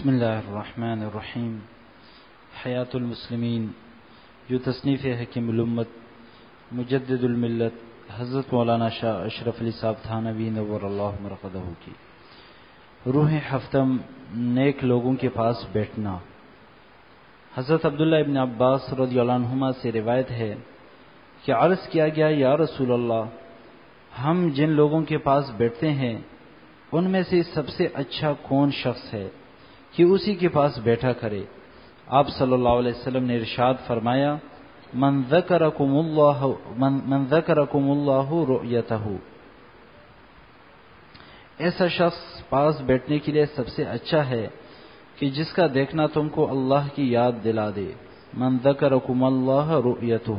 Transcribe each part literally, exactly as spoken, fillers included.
بسم اللہ الرحمن الرحیم. حیات المسلمین، جو تصنیف حکیم الامت مجدد الملت حضرت مولانا شاہ اشرف علی صاحب تھانوی نور اللہ مرقدہ کی روح ہفتم نیک لوگوں کے پاس بیٹھنا. حضرت عبداللہ ابن عباس رضی اللہ عنہما سے روایت ہے کہ عرض کیا گیا، یا رسول اللہ، ہم جن لوگوں کے پاس بیٹھتے ہیں ان میں سے سب سے اچھا کون شخص ہے کہ اسی کے پاس بیٹھا کرے؟ آپ صلی اللہ علیہ وسلم نے ارشاد فرمایا، من ذکرکم اللہ من, من ذکرکم اللہ رؤیتہ، ایسا شخص پاس بیٹھنے کے لیے سب سے اچھا ہے کہ جس کا دیکھنا تم کو اللہ کی یاد دلا دے. من ذکرکم اللہ رؤیتہ،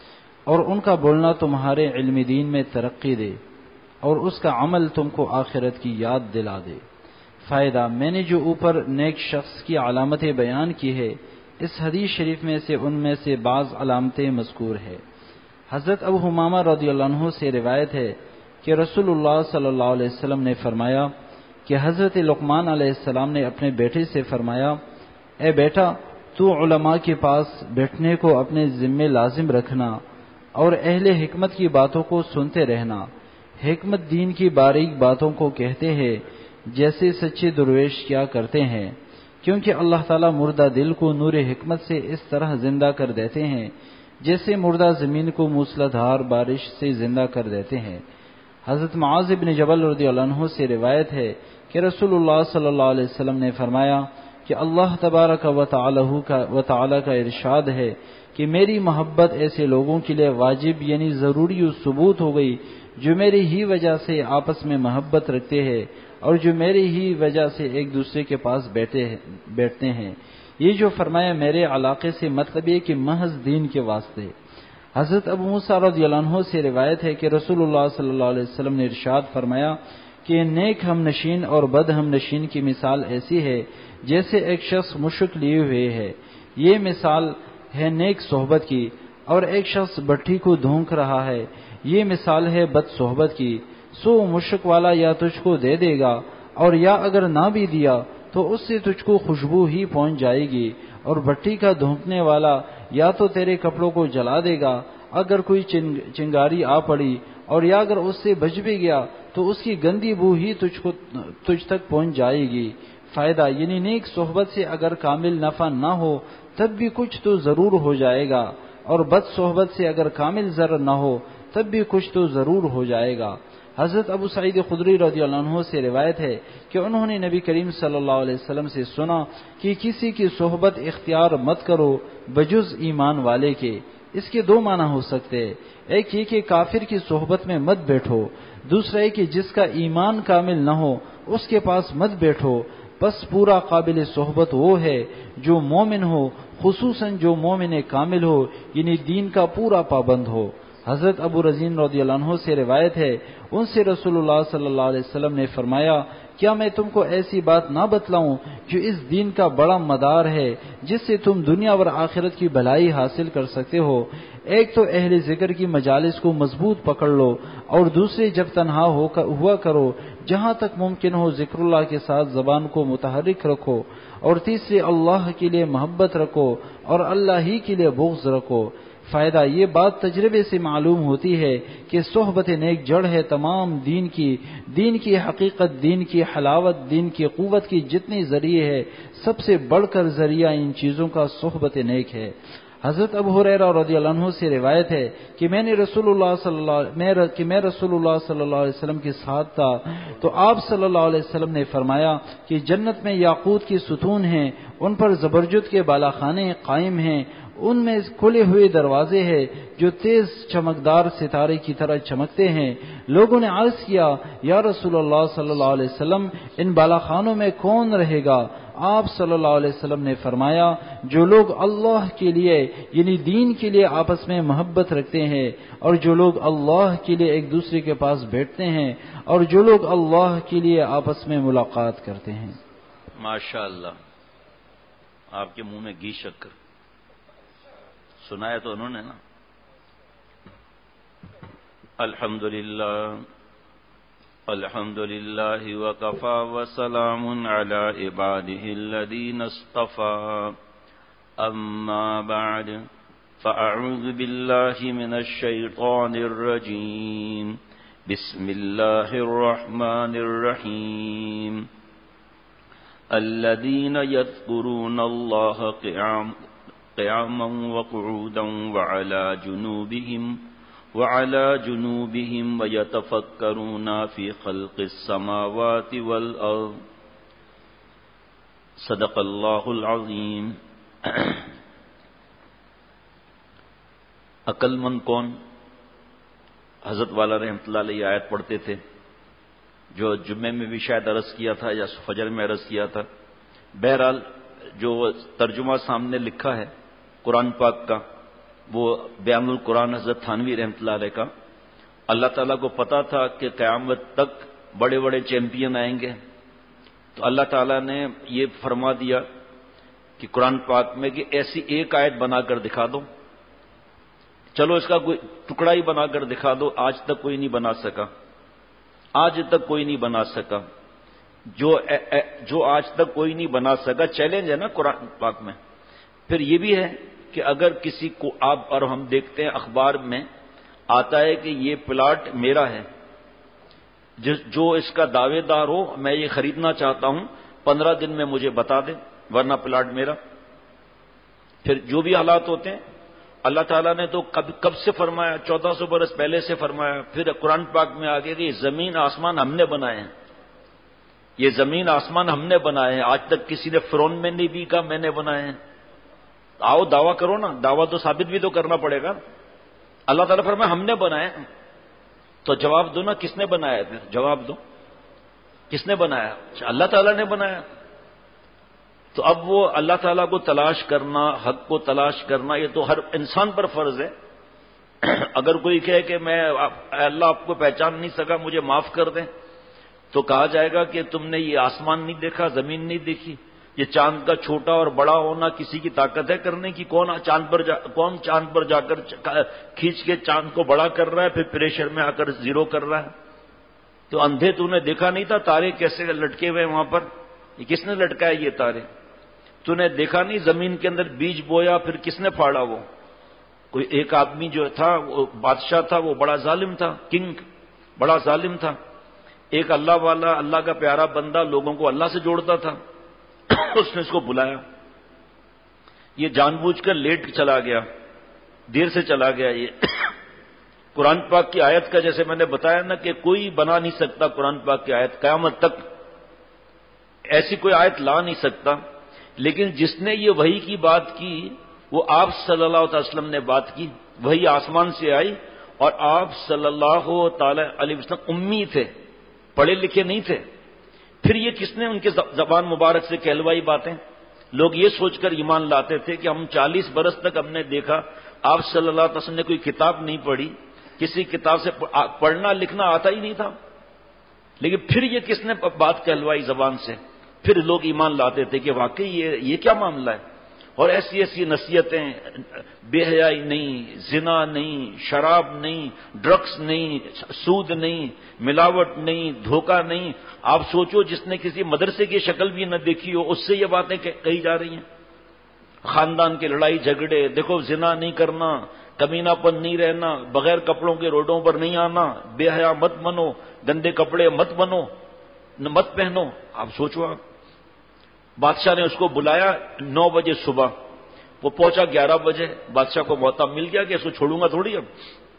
اور ان کا بولنا تمہارے علم دین میں ترقی دے اور اس کا عمل تم کو آخرت کی یاد دلا دے. فائدہ: میں نے جو اوپر نیک شخص کی علامتیں بیان کی ہے، اس حدیث شریف میں سے ان میں سے بعض علامتیں مذکور ہے. حضرت ابو حمامہ رضی اللہ عنہ سے روایت ہے کہ رسول اللہ صلی اللہ علیہ وسلم نے فرمایا کہ حضرت لقمان علیہ السلام نے اپنے بیٹے سے فرمایا، اے بیٹا، تو علماء کے پاس بیٹھنے کو اپنے ذمے لازم رکھنا اور اہل حکمت کی باتوں کو سنتے رہنا. حکمت دین کی باریک باتوں کو کہتے ہیں جیسے سچے درویش کیا کرتے ہیں، کیونکہ اللہ تعالیٰ مردہ دل کو نور حکمت سے اس طرح زندہ کر دیتے ہیں جیسے مردہ زمین کو موسلادھار بارش سے زندہ کر دیتے ہیں. حضرت معاذ بن جبل رضی اللہ عنہ سے روایت ہے کہ رسول اللہ صلی اللہ علیہ وسلم نے فرمایا کہ اللہ تبارک و تعالی کا و تعالی کا ارشاد ہے کہ میری محبت ایسے لوگوں کے لیے واجب یعنی ضروری و ثبوت ہو گئی جو میری ہی وجہ سے آپس میں محبت رکھتے ہیں اور جو میری ہی وجہ سے ایک دوسرے کے پاس بیٹھے بیٹھتے ہیں. یہ جو فرمایا میرے علاقے سے مطلب یہ کہ محض دین کے واسطے. حضرت ابو موسیٰ رضی اللہ عنہ سے روایت ہے کہ رسول اللہ صلی اللہ علیہ وسلم نے ارشاد فرمایا کہ نیک ہم نشین اور بد ہم نشین کی مثال ایسی ہے جیسے ایک شخص مشک لیے ہوئے ہے. یہ مثال ہے نیک صحبت کی، اور ایک شخص بٹھی کو دھونک رہا ہے، یہ مثال ہے بد صحبت کی. سو مشک والا یا تجھ کو دے دے گا، اور یا اگر نہ بھی دیا تو اس سے تجھ کو خوشبو ہی پہنچ جائے گی، اور بٹھی کا دھونکنے والا یا تو تیرے کپڑوں کو جلا دے گا اگر کوئی چنگاری آ پڑی، اور یا اگر اس سے بچ بھی گیا تو اس کی گندی بو ہی تجھ کو تجھ تک پہنچ جائے گی. فائدہ: یعنی نیک صحبت سے اگر کامل نفع نہ ہو تب بھی کچھ تو ضرور ہو جائے گا، اور بد صحبت سے اگر کامل ضرر نہ ہو تب بھی کچھ تو ضرور ہو جائے گا. حضرت ابو سعید خدری رضی اللہ عنہ سے روایت ہے کہ انہوں نے نبی کریم صلی اللہ علیہ وسلم سے سنا کہ کسی کی صحبت اختیار مت کرو بجز ایمان والے کے. اس کے دو معنی ہو سکتے ہیں، ایک یہ کہ کافر کی صحبت میں مت بیٹھو، دوسرا یہ کہ جس کا ایمان کامل نہ ہو اس کے پاس مت بیٹھو. بس پورا قابل صحبت وہ ہے جو مومن ہو، خصوصاً جو مومن کامل ہو یعنی دین کا پورا پابند ہو. حضرت ابو رزین رضی اللہ عنہ سے روایت ہے، ان سے رسول اللہ صلی اللہ علیہ وسلم نے فرمایا، کیا میں تم کو ایسی بات نہ بتلاؤں جو اس دین کا بڑا مدار ہے جس سے تم دنیا اور آخرت کی بھلائی حاصل کر سکتے ہو؟ ایک تو اہل ذکر کی مجالس کو مضبوط پکڑ لو، اور دوسرے جب تنہا ہوا کرو جہاں تک ممکن ہو ذکر اللہ کے ساتھ زبان کو متحرک رکھو، اور تیسرے اللہ کے لیے محبت رکھو اور اللہ ہی کے لیے بغض رکھو. فائدہ: یہ بات تجربے سے معلوم ہوتی ہے کہ صحبت نیک جڑ ہے تمام دین کی. دین کی حقیقت، دین کی حلاوت، دین کی قوت کی جتنی ذریعے ہے سب سے بڑھ کر ذریعہ ان چیزوں کا صحبت نیک ہے. حضرت ابو ہریرہ رضی اللہ عنہ سے روایت ہے کہ میں نے رسول اللہ صلی اللہ کہ میں رسول اللہ صلی اللہ علیہ وسلم کے ساتھ تھا تو آپ صلی اللہ علیہ وسلم نے فرمایا کہ جنت میں یاقوت کی ستون ہیں، ان پر زبرجد کے بالاخانے قائم ہیں، ان میں کھلے ہوئے دروازے ہیں جو تیز چمکدار ستارے کی طرح چمکتے ہیں. لوگوں نے عرض کیا، یا رسول اللہ صلی اللہ علیہ وسلم، ان بالاخانوں میں کون رہے گا؟ آپ صلی اللہ علیہ وسلم نے فرمایا، جو لوگ اللہ کے لیے یعنی دین کے لیے آپس میں محبت رکھتے ہیں، اور جو لوگ اللہ کے لیے ایک دوسرے کے پاس بیٹھتے ہیں، اور جو لوگ اللہ کے لیے آپس میں ملاقات کرتے ہیں. ماشاء اللہ، آپ کے منہ میں گھی شکر سنایا تو انہوں نے نا. الحمدللہ الحمد لله وكفى وسلام على عباده الذين اصطفى أما بعد فأعوذ بالله من الشيطان الرجيم بسم الله الرحمن الرحيم الذين يذكرون الله قياما وقعودا وعلى جنوبهم وعلى جنوبهم ويتفكرون في خلق السماوات والأرض صدق الله العظيم. عقل مند کون؟ حضرت والا رحمۃ اللہ علیہ آیت پڑھتے تھے جو جمعے میں بھی شاید عرض کیا تھا یا فجر میں عرض کیا تھا. بہرحال جو ترجمہ سامنے لکھا ہے قرآن پاک کا وہ بیان القرآن حضرت تھانوی رحمۃ اللہ علیہ کا. اللہ تعالیٰ کو پتا تھا کہ قیامت تک بڑے بڑے چیمپئن آئیں گے، تو اللہ تعالیٰ نے یہ فرما دیا کہ قرآن پاک میں کہ ایسی ایک آیت بنا کر دکھا دو. چلو اس کا کوئی ٹکڑا ہی بنا کر دکھا دو. آج تک کوئی نہیں بنا سکا، آج تک کوئی نہیں بنا سکا. جو جو آج تک کوئی نہیں بنا سکا چیلنج ہے نا قرآن پاک میں. پھر یہ بھی ہے کہ اگر کسی کو آپ اور ہم دیکھتے ہیں اخبار میں آتا ہے کہ یہ پلاٹ میرا ہے، جو اس کا دعوے دار ہو میں یہ خریدنا چاہتا ہوں پندرہ دن میں مجھے بتا دیں ورنہ پلاٹ میرا. پھر جو بھی حالات ہوتے ہیں اللہ تعالیٰ نے تو کب کب سے فرمایا، چودہ سو برس پہلے سے فرمایا. پھر قرآن پاک میں آگے کہ زمین آسمان ہم نے بنائے ہیں، یہ زمین آسمان ہم نے بنائے ہیں. آج تک کسی نے فرعون میں نہیں بھی کہا میں نے بنائے ہیں. آؤ دعویٰ کرو نا، دعویٰ تو ثابت بھی تو کرنا پڑے گا. اللہ تعالیٰ فرمایا ہم نے بنائے، تو جواب دو نا کس نے بنایا. پھر جواب دو کس نے بنایا؟ اللہ تعالیٰ نے بنایا. تو اب وہ اللہ تعالیٰ کو تلاش کرنا، حق کو تلاش کرنا، یہ تو ہر انسان پر فرض ہے. اگر کوئی کہے کہ میں اللہ آپ کو پہچان نہیں سکا مجھے معاف کر دیں، تو کہا جائے گا کہ تم نے یہ آسمان نہیں دیکھا، زمین نہیں دیکھی. یہ چاند کا چھوٹا اور بڑا ہونا کسی کی طاقت ہے کرنے کی؟ کون چاند پر جا کون چاند پر جا کر کھینچ کے چاند کو بڑا کر رہا ہے پھر پریشر میں آ کر زیرو کر رہا ہے؟ تو اندھے تو نے دیکھا نہیں تھا تارے کیسے لٹکے ہوئے وہاں پر؟ یہ کس نے لٹکایا یہ تارے؟ تو نے دیکھا نہیں زمین کے اندر بیج بویا پھر کس نے پھاڑا؟ وہ کوئی ایک آدمی جو تھا وہ بادشاہ تھا، وہ بڑا ظالم تھا، کنگ بڑا ظالم تھا. ایک اللہ والا اللہ کا پیارا بندہ لوگوں کو اللہ سے جوڑتا تھا، اس نے اس کو بلایا. یہ جان بوجھ کر لیٹ چلا گیا، دیر سے چلا گیا. یہ قرآن پاک کی آیت کا جیسے میں نے بتایا نا کہ کوئی بنا نہیں سکتا قرآن پاک کی آیت، قیامت تک ایسی کوئی آیت لا نہیں سکتا. لیکن جس نے یہ وحی کی بات کی وہ آپ صلی اللہ علیہ وسلم نے بات کی. وحی آسمان سے آئی اور آپ صلی اللہ تعالی علیہ وسلم امی تھے، پڑھے لکھے نہیں تھے. پھر یہ کس نے ان کے زبان مبارک سے کہلوائی باتیں؟ لوگ یہ سوچ کر ایمان لاتے تھے کہ ہم چالیس برس تک ہم نے دیکھا آپ صلی اللہ علیہ وسلم نے کوئی کتاب نہیں پڑھی، کسی کتاب سے پڑھنا لکھنا آتا ہی نہیں تھا. لیکن پھر یہ کس نے بات کہلوائی زبان سے؟ پھر لوگ ایمان لاتے تھے کہ واقعی یہ یہ کیا معاملہ ہے. اور ایسی ایسی نصیحتیں، بے حیائی نہیں، زنا نہیں، شراب نہیں، ڈرگس نہیں، سود نہیں، ملاوٹ نہیں، دھوکہ نہیں. آپ سوچو جس نے کسی مدرسے کی شکل بھی نہ دیکھی ہو اس سے یہ باتیں کہی جا رہی ہیں. خاندان کے لڑائی جھگڑے، دیکھو زنا نہیں کرنا، کمینہ پن نہیں رہنا، بغیر کپڑوں کے روڈوں پر نہیں آنا، بے حیا مت بنو، گندے کپڑے مت بنو مت پہنو. آپ سوچو. آپ بادشاہ نے اس کو بلایا نو بجے صبح، وہ پہنچا گیارہ بجے. بادشاہ کو موقع مل گیا کہ اس کو چھوڑوں گا تھوڑی. اب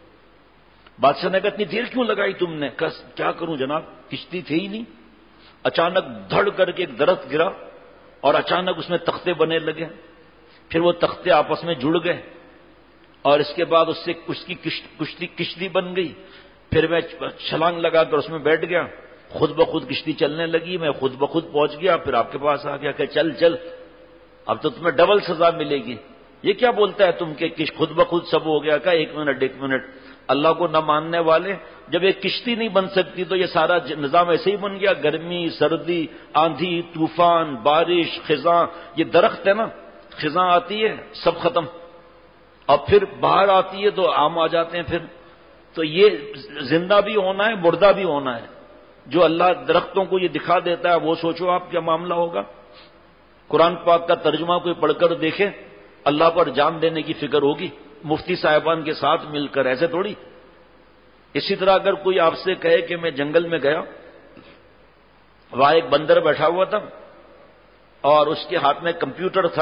بادشاہ نے کہا اتنی دیر کیوں لگائی تم نے؟ کس کیا کروں جناب، کشتی تھی ہی نہیں. اچانک دھڑ کر کے ایک درخت گرا اور اچانک اس میں تختے بنے لگے. پھر وہ تختے آپس میں جڑ گئے اور اس کے بعد اس سے اس کی کشتی کشتی بن گئی. پھر میں چھلانگ لگا کر اس میں بیٹھ گیا، خود بخود کشتی چلنے لگی، میں خود بخود پہنچ گیا. پھر آپ کے پاس آ گیا کہ چل چل اب تو تمہیں ڈبل سزا ملے گی. یہ کیا بولتا ہے تم کہ خود بخود سب ہو گیا؟ کا ایک منٹ ایک منٹ اللہ کو نہ ماننے والے، جب ایک کشتی نہیں بن سکتی تو یہ سارا نظام ایسے ہی بن گیا. گرمی، سردی، آندھی، طوفان، بارش، خزاں، یہ درخت ہے نا، خزاں آتی ہے سب ختم، اور پھر باہر آتی ہے تو آم آ جاتے ہیں. پھر تو یہ زندہ بھی ہونا ہے، مردہ بھی ہونا ہے. جو اللہ درختوں کو یہ دکھا دیتا ہے وہ سوچو آپ کیا معاملہ ہوگا. قرآن پاک کا ترجمہ کوئی پڑھ کر دیکھے, اللہ پر جان دینے کی فکر ہوگی مفتی صاحبان کے ساتھ مل کر, ایسے تھوڑی. اسی طرح اگر کوئی آپ سے کہے کہ میں جنگل میں گیا, وہاں ایک بندر بیٹھا ہوا تھا اور اس کے ہاتھ میں کمپیوٹر تھا,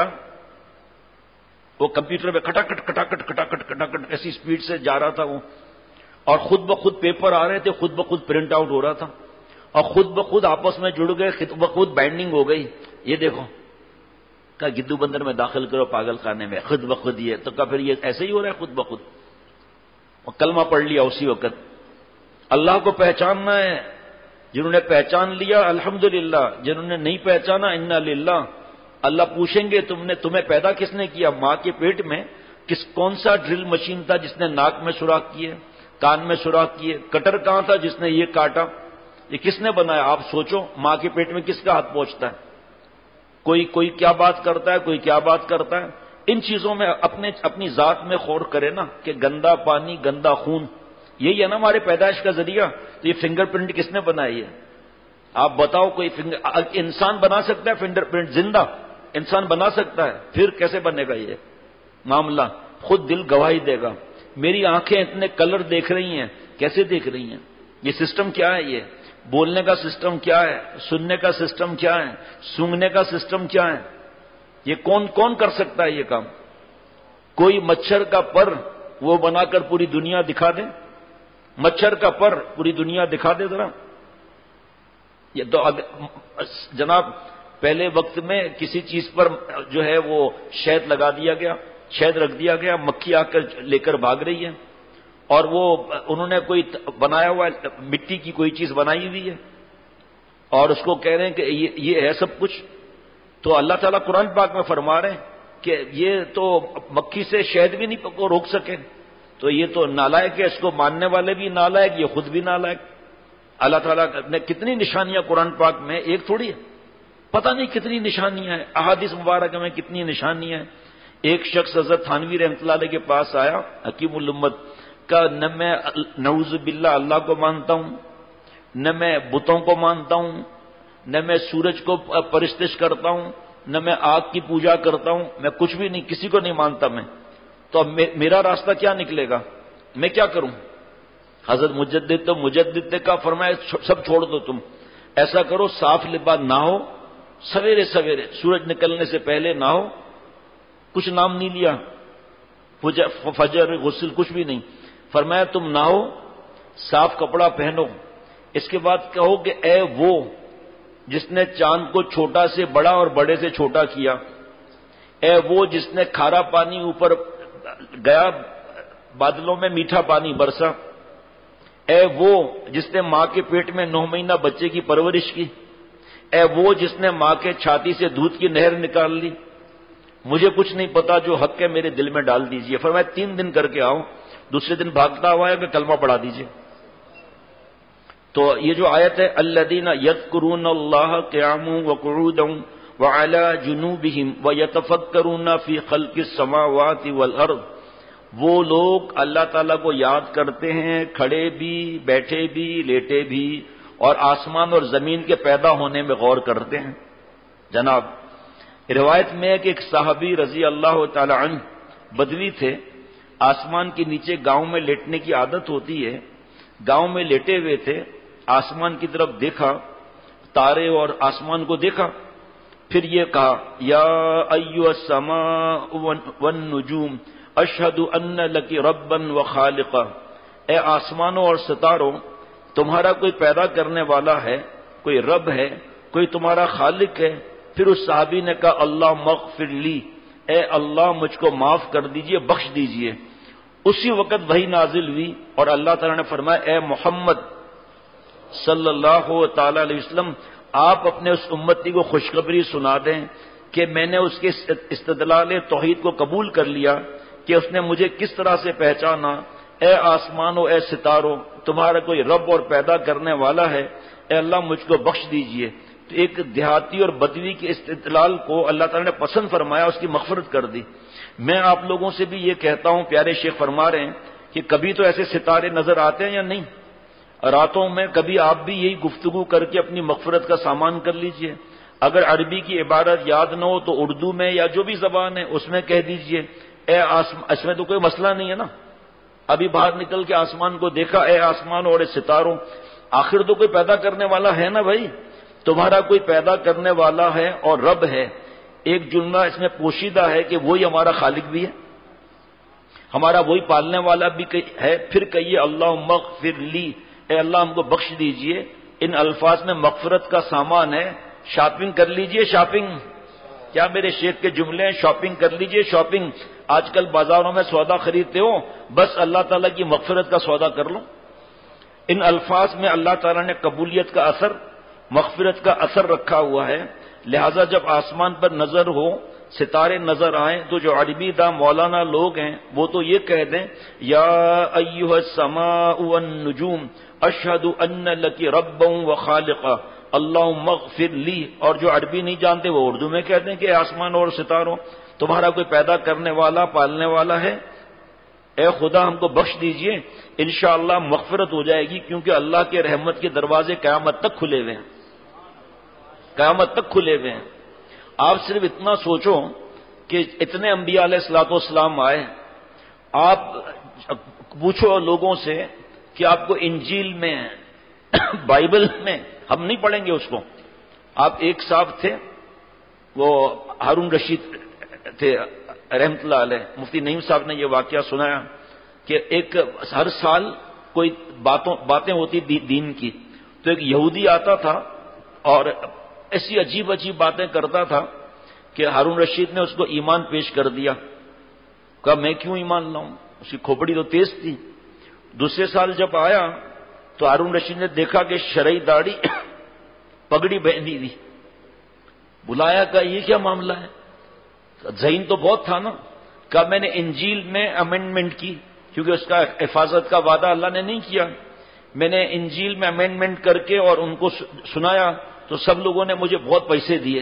وہ کمپیوٹر پہ کھٹاکھٹ کھٹاکھٹ کھٹاکھٹ کھٹاکھٹ ایسی سپیڈ سے جا رہا تھا وہ, اور خود بخود پیپر آ رہے تھے, خود بخود پرنٹ آؤٹ ہو رہا تھا, اور خود بخود آپس میں جڑ گئے, خود بخود بائنڈنگ ہو گئی. یہ دیکھو کہا گدو بندر میں داخل کرو پاگل خانے میں, خود بخود یہ تو کہا پھر یہ ایسے ہی ہو رہا ہے خود بخود. اور کلمہ پڑھ لیا اسی وقت. اللہ کو پہچاننا ہے, جنہوں نے پہچان لیا الحمدللہ, جنہوں نے نہیں پہچانا انا للہ. اللہ پوچھیں گے تم نے تمہیں پیدا کس نے کیا؟ ماں کے پیٹ میں کس کون سا ڈرل مشین تھا جس نے ناک میں سوراخ کیے, کان میں سوراخ کیے؟ کٹر کہاں تھا جس نے یہ کاٹا؟ یہ کس نے بنایا؟ آپ سوچو ماں کے پیٹ میں کس کا ہاتھ پہنچتا ہے؟ کوئی کوئی کیا بات کرتا ہے, کوئی کیا بات کرتا ہے. ان چیزوں میں اپنے اپنی ذات میں غور کرے نا کہ گندا پانی گندا خون, یہی ہے نا ہمارے پیدائش کا ذریعہ. تو یہ فنگر پرنٹ کس نے بنائی ہے؟ آپ بتاؤ. کوئی فنگر انسان بنا سکتا ہے فنگر پرنٹ؟ زندہ انسان بنا سکتا ہے؟ پھر کیسے بنے گا یہ معاملہ؟ خود دل گواہی دے گا. میری آنکھیں اتنے کلر دیکھ رہی ہیں, کیسے دیکھ رہی ہیں؟ یہ سسٹم کیا ہے؟ یہ بولنے کا سسٹم کیا ہے؟ سننے کا سسٹم کیا ہے؟ سونگنے کا سسٹم کیا ہے؟ یہ کون کون کر سکتا ہے یہ کام؟ کوئی مچھر کا پر وہ بنا کر پوری دنیا دکھا دے, مچھر کا پر پوری دنیا دکھا دے ذرا. یہ تو جناب پہلے وقت میں کسی چیز پر جو ہے وہ شہد لگا دیا گیا, شہد رکھ دیا گیا, مکھی آ کر لے کر بھاگ رہی ہے, اور وہ انہوں نے کوئی بنایا ہوا مٹی کی کوئی چیز بنائی ہوئی ہے اور اس کو کہہ رہے ہیں کہ یہ, یہ ہے سب کچھ. تو اللہ تعالیٰ قرآن پاک میں فرما رہے ہیں کہ یہ تو مکھی سے شہد بھی نہیں کو روک سکے, تو یہ تو نالائق ہے, اس کو ماننے والے بھی نالائق, یہ خود بھی نالائق. اللہ تعالیٰ نے کتنی نشانیاں قرآن پاک میں, ایک تھوڑی ہے, پتہ نہیں کتنی نشانیاں ہیں. احادیث مبارکہ میں کتنی نشانیاں ہیں. ایک شخص حضرت تھانوی رحمۃ اللہ علیہ کے پاس آیا, حکیم الامت کا, نہ میں نعوذ باللہ اللہ کو مانتا ہوں, نہ میں بتوں کو مانتا ہوں, نہ میں سورج کو پرستش کرتا ہوں, نہ میں آگ کی پوجا کرتا ہوں, میں کچھ بھی نہیں, کسی کو نہیں مانتا میں. تو اب میرا راستہ کیا نکلے گا؟ میں کیا کروں؟ حضرت مجدد تو مجدد نے کہا, فرمایا سب چھوڑ دو, تم ایسا کرو صاف لباس نہو, سویرے سویرے سورج نکلنے سے پہلے نہو, کچھ نام نہیں لیا, فجر غسل کچھ بھی نہیں. فرمایا تم نہو, صاف کپڑا پہنو, اس کے بعد کہو کہ اے وہ جس نے چاند کو چھوٹا سے بڑا اور بڑے سے چھوٹا کیا, اے وہ جس نے کھارا پانی اوپر گیا, بادلوں میں میٹھا پانی برسا, اے وہ جس نے ماں کے پیٹ میں نو مہینہ بچے کی پرورش کی, اے وہ جس نے ماں کے چھاتی سے دودھ کی نہر نکال لی, مجھے کچھ نہیں پتا, جو حق ہے میرے دل میں ڈال دیجئے. فرمایا تین دن کر کے آؤ, دوسرے دن بھاگتا ہوا ہے کہ کلمہ پڑھا دیجئے. تو یہ جو آیت ہے الذین یذکرون اللہ قیاما وقعودا وعلی جنوبہم ویتفکرون فی خلق السماوات والارض, وہ لوگ اللہ تعالیٰ کو یاد کرتے ہیں کھڑے بھی, بیٹھے بھی, لیٹے بھی, اور آسمان اور زمین کے پیدا ہونے میں غور کرتے ہیں. جناب روایت میں ہے کہ ایک صحابی رضی اللہ تعالی عنہ بدوی تھے, آسمان کے نیچے گاؤں میں لیٹنے کی عادت ہوتی ہے, گاؤں میں لیٹے ہوئے تھے, آسمان کی طرف دیکھا, تارے اور آسمان کو دیکھا, پھر یہ کہا یا ایھا السماء والنجوم اشہد ان لک ربا وخالقا, اے آسمانوں اور ستاروں تمہارا کوئی پیدا کرنے والا ہے, کوئی رب ہے, کوئی تمہارا خالق ہے. پھر اس صحابی نے کہا اللہ مغفر لی, اے اللہ مجھ کو معاف کر دیجئے, بخش دیجئے. اسی وقت وحی نازل ہوئی اور اللہ تعالیٰ نے فرمایا اے محمد صلی اللہ تعالی علیہ وسلم, آپ اپنے اس امتی کو خوشخبری سنا دیں کہ میں نے اس کے استدلال توحید کو قبول کر لیا کہ اس نے مجھے کس طرح سے پہچانا. اے آسمانوں, اے ستاروں, تمہارا کوئی رب اور پیدا کرنے والا ہے, اے اللہ مجھ کو بخش دیجئے. تو ایک دیہاتی اور بدوی کے استدلال کو اللہ تعالیٰ نے پسند فرمایا, اس کی مغفرت کر دی. میں آپ لوگوں سے بھی یہ کہتا ہوں, پیارے شیخ فرما رہے ہیں کہ کبھی تو ایسے ستارے نظر آتے ہیں یا نہیں؟ راتوں میں کبھی آپ بھی یہی گفتگو کر کے اپنی مغفرت کا سامان کر لیجئے. اگر عربی کی عبارت یاد نہ ہو تو اردو میں یا جو بھی زبان ہے اس میں کہہ دیجئے اے آسمان. اس میں تو کوئی مسئلہ نہیں ہے نا. ابھی باہر نکل کے آسمان کو دیکھا, اے آسمان اور اے ستاروں. آخر تو کوئی پیدا کرنے والا ہے نا بھائی, تمہارا کوئی پیدا کرنے والا ہے اور رب ہے. ایک جملہ اس میں پوشیدہ ہے کہ وہی ہمارا خالق بھی ہے, ہمارا وہی پالنے والا بھی ہے. پھر کہیے اللہم اغفر لی, اے اللہ ہم کو بخش دیجئے. ان الفاظ میں مغفرت کا سامان ہے. شاپنگ کر لیجئے, شاپنگ. کیا میرے شیخ کے جملے ہیں, شاپنگ کر لیجئے, شاپنگ. آج کل بازاروں میں سودا خریدتے ہو, بس اللہ تعالیٰ کی مغفرت کا سودا کر لو. ان الفاظ میں اللہ تعالیٰ نے قبولیت کا اثر, مغفرت کا اثر رکھا ہوا ہے. لہذا جب آسمان پر نظر ہو, ستارے نظر آئیں, تو جو عربی دا مولانا لوگ ہیں وہ تو یہ کہہ دیں یا ایھا السماء والنجوم اشہد ان لک ربا وخالقا اللہم اغفر لی. اور جو عربی نہیں جانتے وہ اردو میں کہہ دیں کہ آسمان اور ستاروں تمہارا کوئی پیدا کرنے والا, پالنے والا ہے. اے خدا ہم کو بخش دیجئے. انشاءاللہ مغفرت ہو جائے گی, کیونکہ اللہ کے رحمت کے دروازے قیامت تک کھلے ہوئے ہیں, قیامت تک کھلے ہوئے ہیں. آپ صرف اتنا سوچو کہ اتنے انبیاء علیہ الصلوۃ والسلام آئے. آپ پوچھو لوگوں سے کہ آپ کو انجیل میں, بائبل میں, ہم نہیں پڑھیں گے اس کو. آپ ایک صاحب تھے, وہ ہارون رشید تھے رحمت اللہ علیہ, مفتی نعیم صاحب نے یہ واقعہ سنایا کہ ایک ہر سال کوئی باتوں باتیں ہوتی دین کی, تو ایک یہودی آتا تھا اور ایسی عجیب عجیب باتیں کرتا تھا کہ ہارون رشید نے اس کو ایمان پیش کر دیا. کہا میں کیوں ایمان لاؤں, اس کی کھوپڑی تو تیز تھی. دوسرے سال جب آیا تو ہارون رشید نے دیکھا کہ شرعی داڑھی پگڑی بندھی تھی. بلایا, کہا یہ کیا معاملہ ہے, ذہین تو بہت تھا نا. کہا میں نے انجیل میں امینڈمنٹ کی, کیونکہ اس کا حفاظت کا وعدہ اللہ نے نہیں کیا. میں نے انجیل میں امینڈمنٹ کر کے اور ان کو سنایا تو سب لوگوں نے مجھے بہت پیسے دیے.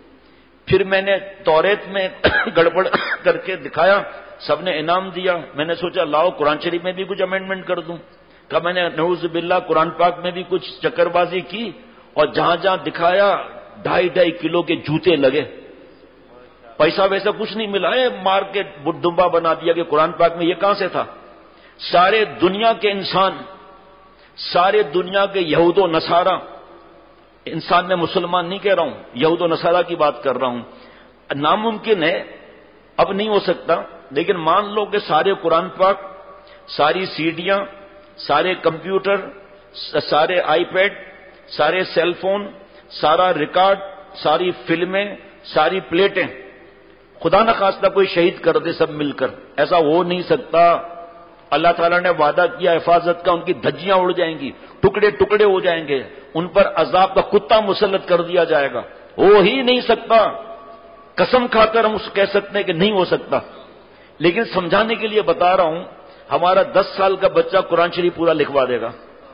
پھر میں نے توریت میں گڑبڑ کر کے دکھایا, سب نے انعام دیا. میں نے سوچا لاؤ قرآن شریف میں بھی کچھ امینڈمنٹ کر دوں. کہا میں نے نعوذ باللہ قرآن پاک میں بھی کچھ چکر بازی کی, اور جہاں جہاں دکھایا ڈھائی ڈھائی کلو کے جوتے لگے. پیسہ ویسا کچھ نہیں ملا ہے, مار کے دمبا بنا دیا کہ قرآن پاک میں یہ کہاں سے تھا. سارے دنیا کے انسان, سارے دنیا کے یہود و نصارہ, انسان میں مسلمان نہیں کہہ رہا ہوں, یہود و نصارہ کی بات کر رہا ہوں. ناممکن ہے, اب نہیں ہو سکتا, لیکن مان لو کہ سارے قرآن پاک, ساری سیڈیاں, سارے کمپیوٹر, سارے آئی پیڈ, سارے سیل فون, سارا ریکارڈ, ساری فلمیں, ساری پلیٹیں, خدا نخواستہ کوئی شہید کر دے سب مل کر, ایسا ہو نہیں سکتا. اللہ تعالیٰ نے وعدہ کیا حفاظت کا, ان کی دھجیاں اڑ جائیں گی, ٹکڑے ٹکڑے ہو جائیں گے, ان پر عذاب کا کتا مسلط کر دیا جائے گا. ہو ہی نہیں سکتا. قسم کھا کر ہم اس کہہ سکتے ہیں کہ نہیں ہو سکتا, لیکن سمجھانے کے لیے بتا رہا ہوں. ہمارا دس سال کا بچہ قرآن شریف پورا لکھوا دے گا,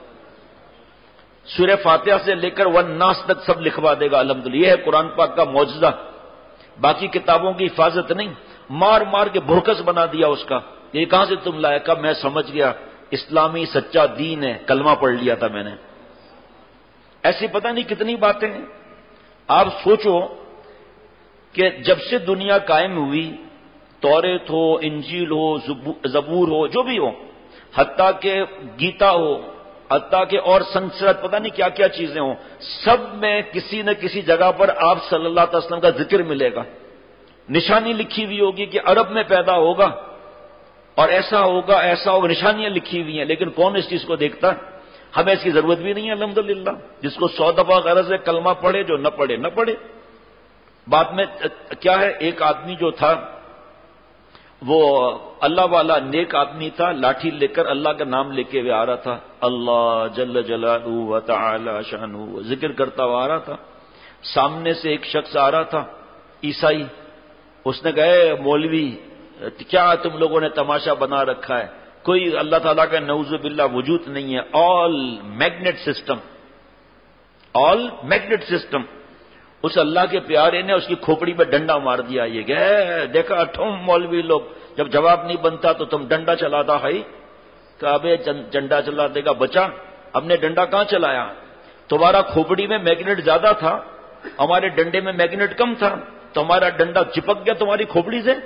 سورہ فاتحہ سے لے کر ون ناس تک سب لکھوا دے گا. الحمدللہ یہ ہے قرآن پاک کا معجزہ. باقی کتابوں کی حفاظت نہیں, مار مار کے بھوکس بنا دیا اس کا. یہ کہاں سے تم لائے؟ کہا میں سمجھ گیا اسلامی سچا دین ہے, کلمہ پڑھ لیا تھا میں نے. ایسی پتہ نہیں کتنی باتیں ہیں. آپ سوچو کہ جب سے دنیا قائم ہوئی, توریت ہو, انجیل ہو, زبور ہو, جو بھی ہو, حتیٰ کہ گیتا ہو, حتیٰ کہ اور سنسرت پتہ نہیں کیا کیا چیزیں ہوں, سب میں کسی نہ کسی جگہ پر آپ صلی اللہ علیہ وسلم کا ذکر ملے گا. نشانی لکھی ہوئی ہوگی کہ عرب میں پیدا ہوگا اور ایسا ہوگا ایسا ہوگا, نشانیاں لکھی ہوئی ہیں. لیکن کون اس چیز کو دیکھتا؟ ہمیں اس کی ضرورت بھی نہیں ہے الحمدللہ. جس کو سو دفعہ غرض ہے کلمہ پڑھے, جو نہ پڑھے نہ پڑھے. بعد میں کیا ہے, ایک آدمی جو تھا وہ اللہ والا نیک آدمی تھا, لاٹھی لے کر اللہ کا نام لے کے آ رہا تھا, اللہ جل جلالہ و تعالی شانہ, ذکر کرتا ہوا آ رہا تھا. سامنے سے ایک شخص آ رہا تھا عیسائی. اس نے کہا اے مولوی کیا تم لوگوں نے تماشا بنا رکھا ہے, کوئی اللہ تعالیٰ کا نعوذ باللہ وجود نہیں ہے, all magnet system, all magnet system. اس اللہ کے پیارے نے اس کی کھوپڑی پہ ڈنڈا مار دیا. یہ کہ دیکھا ٹھم مولوی لوگ, جب جواب نہیں بنتا تو تم ڈنڈا چلاتا ہے. کہ ابے ڈنڈا چلا دے گا بچا, ہم نے ڈنڈا کہاں چلایا؟ تمہارا کھوپڑی میں میگنیٹ زیادہ تھا، ہمارے ڈنڈے میں میگنیٹ کم تھا، تو ہمارا ڈنڈا چپک گیا تمہاری کھوپڑی سے۔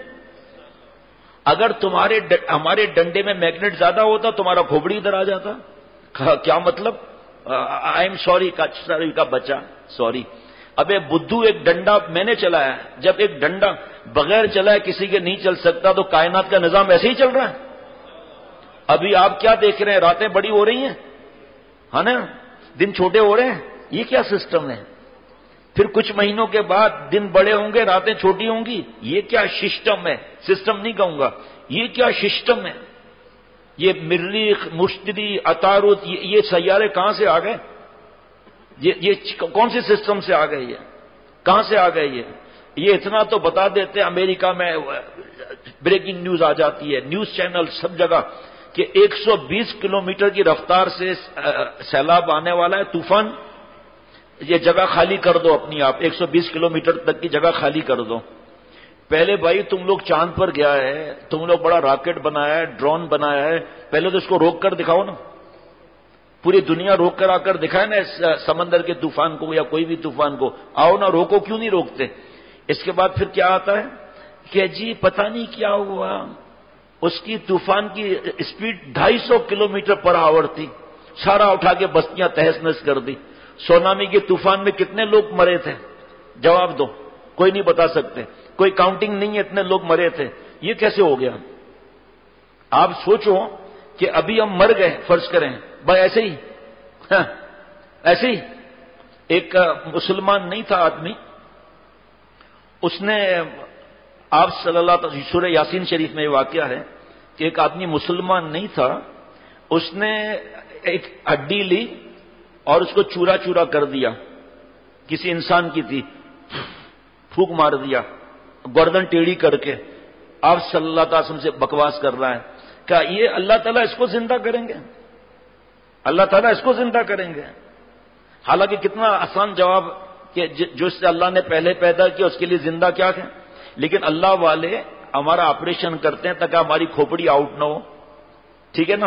اگر تمہارے ہمارے ڈنڈے میں میگنیٹ زیادہ ہوتا تمہارا کھوپڑی ادھر آ جاتا۔ کیا مطلب؟ آئی ایم سوری کا سوری کا بچہ سوری۔ ابے بدھو ایک ڈنڈا میں نے چلایا، جب ایک ڈنڈا بغیر چلائے کسی کے نہیں چل سکتا تو کائنات کا نظام ایسے ہی چل رہا ہے۔ ابھی آپ کیا دیکھ رہے ہیں؟ راتیں بڑی ہو رہی ہیں، ہے نا، دن چھوٹے ہو رہے ہیں، یہ کیا سسٹم ہے؟ پھر کچھ مہینوں کے بعد دن بڑے ہوں گے راتیں چھوٹی ہوں گی، یہ کیا سسٹم ہے؟ سسٹم نہیں کہوں گا، یہ کیا سسٹم ہے؟ یہ مریخ، مشتری، عطارد، یہ, یہ سیارے کہاں سے آ گئے؟ یہ, یہ کون سی سسٹم سے آ گئے؟ یہ کہاں سے آ گئے؟ یہ یہ اتنا تو بتا دیتے ہیں، امریکہ میں بریکنگ نیوز آ جاتی ہے، نیوز چینل سب جگہ، کہ ایک سو بیس کلومیٹر کی رفتار سے سیلاب آنے والا ہے، طوفان، یہ جگہ خالی کر دو اپنی آپ، ایک سو بیس کلومیٹر تک کی جگہ خالی کر دو۔ پہلے بھائی تم لوگ چاند پر گیا ہے، تم لوگ بڑا راکٹ بنایا ہے، ڈرون بنایا ہے، پہلے تو اس کو روک کر دکھاؤ نا، پوری دنیا روک کر آ کر دکھائے نا سمندر کے طوفان کو یا کوئی بھی طوفان کو، آؤ نا، روکو، کیوں نہیں روکتے؟ اس کے بعد پھر کیا آتا ہے کہ جی پتہ نہیں کیا ہوا، اس کی طوفان کی اسپیڈ ڈھائی سو کلو میٹر پر آور تھی، سارا اٹھا کے بستیاں تہس نہس کر دی۔ سونامی کے طوفان میں کتنے لوگ مرے تھے؟ جواب دو، کوئی نہیں بتا سکتے، کوئی کاؤنٹنگ نہیں ہے، اتنے لوگ مرے تھے، یہ کیسے ہو گیا؟ آپ سوچو کہ ابھی ہم مر گئے، فرض کریں بھائی ایسے ہی، ہاں ایسے ہی، ایک مسلمان نہیں تھا آدمی، اس نے آپ صلی اللہ تعالی سورہ یاسین شریف میں یہ واقعہ ہے کہ ایک آدمی مسلمان نہیں تھا، اس نے ایک ہڈی لی اور اس کو چورا چورا کر دیا، کسی انسان کی تھی، پھونک مار دیا گردن ٹیڑھی کر کے، آپ صلی اللہ تعالی وسلم سے بکواس کر رہا ہے، کہا یہ اللہ تعالیٰ اس کو زندہ کریں گے؟ اللہ تعالیٰ اس کو زندہ کریں گے؟ حالانکہ کتنا آسان جواب کہ جو اس سے اللہ نے پہلے پیدا کیا اس کے لیے زندہ کیا ہے، لیکن اللہ والے ہمارا آپریشن کرتے ہیں تاکہ ہماری کھوپڑی آؤٹ نہ ہو، ٹھیک ہے نا؟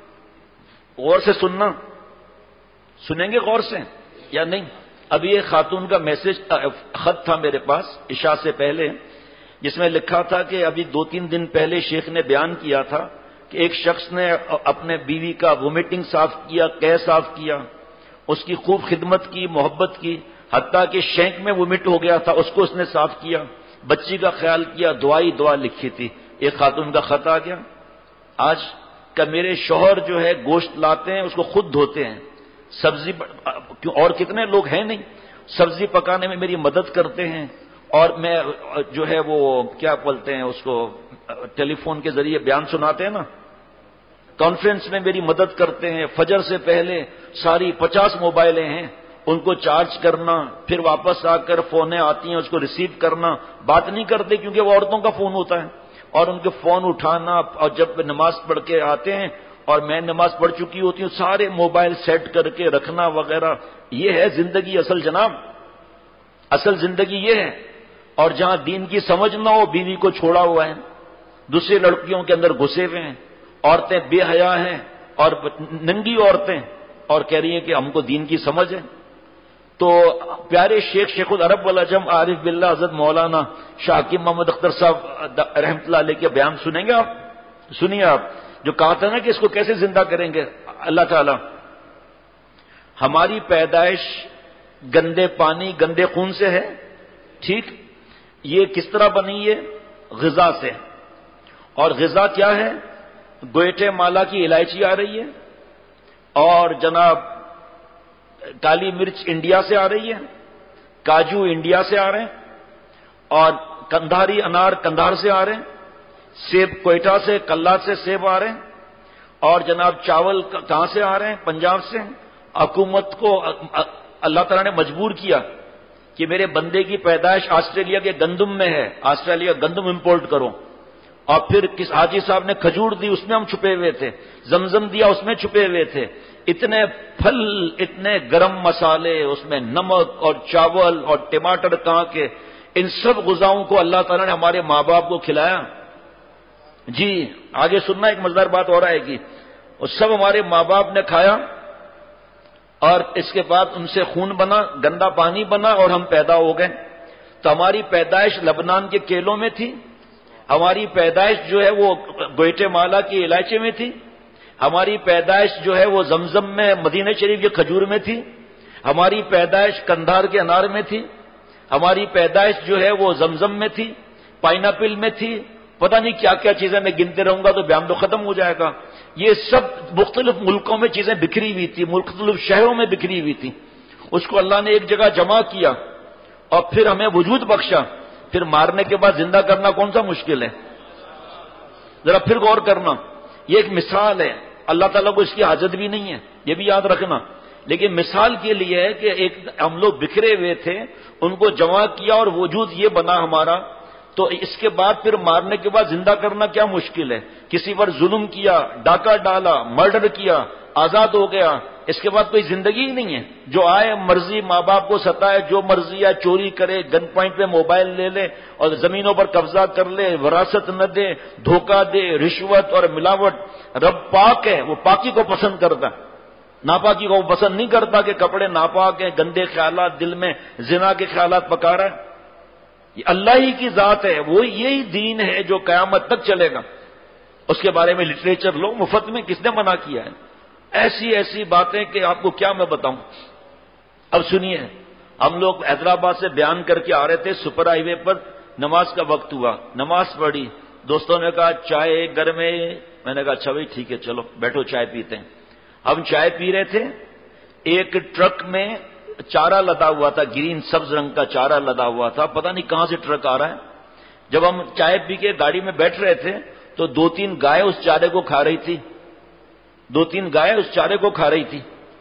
غور سے سننا، سنیں گے غور سے یا نہیں؟ ابھی ایک خاتون کا میسج خط تھا میرے پاس عشاء سے پہلے، جس میں لکھا تھا کہ ابھی دو تین دن پہلے شیخ نے بیان کیا تھا کہ ایک شخص نے اپنے بیوی کا وومیٹنگ صاف کیا، قے صاف کیا، اس کی خوب خدمت کی، محبت کی، حتیٰ کہ شینک میں وومٹ ہو گیا تھا، اس کو اس نے صاف کیا، بچی کا خیال کیا، دعائی دعا لکھی تھی۔ ایک خاتون کا خط آ گیا آج کہ میرے شوہر جو ہے گوشت لاتے ہیں اس کو خود دھوتے ہیں، سبزی اور کتنے لوگ ہیں نہیں، سبزی پکانے میں میری مدد کرتے ہیں، اور میں جو ہے وہ کیا بولتے ہیں اس کو، ٹیلی فون کے ذریعے بیان سناتے ہیں نا، کانفرنس میں میری مدد کرتے ہیں، فجر سے پہلے ساری پچاس موبائلیں ہیں ان کو چارج کرنا، پھر واپس آ کر فونیں آتی ہیں اس کو ریسیو کرنا، بات نہیں کرتے کیونکہ وہ عورتوں کا فون ہوتا ہے، اور ان کے فون اٹھانا، اور جب نماز پڑھ کے آتے ہیں اور میں نماز پڑھ چکی ہوتی ہوں سارے موبائل سیٹ کر کے رکھنا وغیرہ، یہ ہے زندگی اصل جناب، اصل زندگی یہ ہے۔ اور جہاں دین کی سمجھ نہ ہو بیوی کو چھوڑا ہوا ہے، دوسری لڑکیوں کے اندر گھسے ہوئے ہیں، عورتیں بے حیا ہیں اور ننگی عورتیں، اور کہہ رہی ہیں کہ ہم کو دین کی سمجھ ہے۔ تو پیارے شیخ شیخ العرب والعجم عارف باللہ حضرت مولانا شاہ حکیم محمد اختر صاحب رحمۃ اللہ علیہ کے بیان سنیں گے آپ؟ سنیے آپ، جو کہا تھا نا کہ اس کو کیسے زندہ کریں گے اللہ تعالی۔ ہماری پیدائش گندے پانی گندے خون سے ہے، ٹھیک؟ یہ کس طرح بنی ہے؟ غذا سے، اور غذا کیا ہے؟ گویٹے مالا کی الائچی آ رہی ہے، اور جناب کالی مرچ انڈیا سے آ رہی ہے، کاجو انڈیا سے آ رہے ہیں، اور کندھاری انار کندھار سے آ رہے ہیں، سیب کوئٹہ سے، کلات سے سیب آ رہے ہیں، اور جناب چاول کہاں سے آ رہے ہیں؟ پنجاب سے۔ حکومت کو اللہ تعالیٰ نے مجبور کیا کہ میرے بندے کی پیدائش آسٹریلیا کے گندم میں ہے، آسٹریلیا گندم امپورٹ کرو، اور پھر کس حاجی صاحب نے کھجور دی اس میں ہم چھپے ہوئے تھے، زمزم دیا اس میں چھپے ہوئے تھے، اتنے پھل، اتنے گرم مسالے، اس میں نمک اور چاول اور ٹماٹر کہاں کے، ان سب غذاؤں کو اللہ تعالیٰ نے ہمارے ماں باپ کو کھلایا۔ جی آگے سننا، ایک مزیدار بات اور آئے گی، اور سب ہمارے ماں باپ نے کھایا، اور اس کے بعد ان سے خون بنا، گندا پانی بنا اور ہم پیدا ہو گئے. تو ہماری پیدائش لبنان کے کیلوں میں تھی، ہماری پیدائش جو ہے وہ گوئٹے مالا کی الائچے میں تھی، ہماری پیدائش جو ہے وہ زمزم میں مدینہ شریف کے کھجور میں تھی، ہماری پیدائش کندھار کے انار میں تھی، ہماری پیدائش جو ہے وہ زمزم میں تھی، پائنیپل میں تھی، پتہ نہیں کیا کیا چیزیں میں گنتے رہوں گا تو بیان تو ختم ہو جائے گا. یہ سب مختلف ملکوں میں چیزیں بکھری ہوئی تھی، مختلف شہروں میں بکھری ہوئی تھی. اس کو اللہ نے ایک جگہ جمع کیا اور پھر ہمیں وجود بخشا. پھر مارنے کے بعد زندہ کرنا کون سا مشکل ہے؟ ذرا پھر غور کرنا. یہ ایک مثال ہے، اللہ تعالیٰ کو اس کی حاجت بھی نہیں ہے، یہ بھی یاد رکھنا. لیکن مثال کے لیے ہے کہ ایک ہم لوگ بکھرے ہوئے تھے، ان کو جمع کیا اور وجود یہ بنا ہمارا. تو اس کے بعد پھر مارنے کے بعد زندہ کرنا کیا مشکل ہے؟ کسی پر ظلم کیا، ڈاکہ ڈالا، مرڈر کیا، آزاد ہو گیا، اس کے بعد کوئی زندگی ہی نہیں ہے. جو آئے مرضی ماں باپ کو ستائے، جو مرضی آئے چوری کرے، گن پوائنٹ پہ موبائل لے لے اور زمینوں پر قبضہ کر لے، وراثت نہ دے، دھوکہ دے، رشوت اور ملاوٹ. رب پاک ہے، وہ پاکی کو پسند کرتا ہے، ناپاکی کو وہ پسند نہیں کرتا کہ کپڑے ناپاک ہیں، گندے خیالات دل میں، زنا کے خیالات پکا رہا ہے. یہ اللہ ہی کی ذات ہے، وہ یہی دین ہے جو قیامت تک چلے گا. اس کے بارے میں لٹریچر لو مفت میں، کس نے منع کیا ہے؟ ایسی ایسی باتیں کہ آپ کو کیا میں بتاؤں. اب سنیے، ہم لوگ حیدرآباد سے بیان کر کے آ رہے تھے، سپر ہائی وے پر نماز کا وقت ہوا، نماز پڑھی، دوستوں نے کہا چائے گھر میں. میں نے کہا اچھا بھائی ٹھیک ہے چلو بیٹھو چائے پیتے ہیں. ہم چائے پی رہے تھے، ایک ٹرک میں چارہ لدا ہوا تھا، گرین سبز رنگ کا چارہ لدا ہوا تھا، پتہ نہیں کہاں سے ٹرک آ رہا ہے. جب ہم چائے پی کے گاڑی میں بیٹھ رہے تھے تو دو تین گائے اس چارے کو کھا رہی تھی، دو تین گائے اس چارے کو کھا رہی تھی.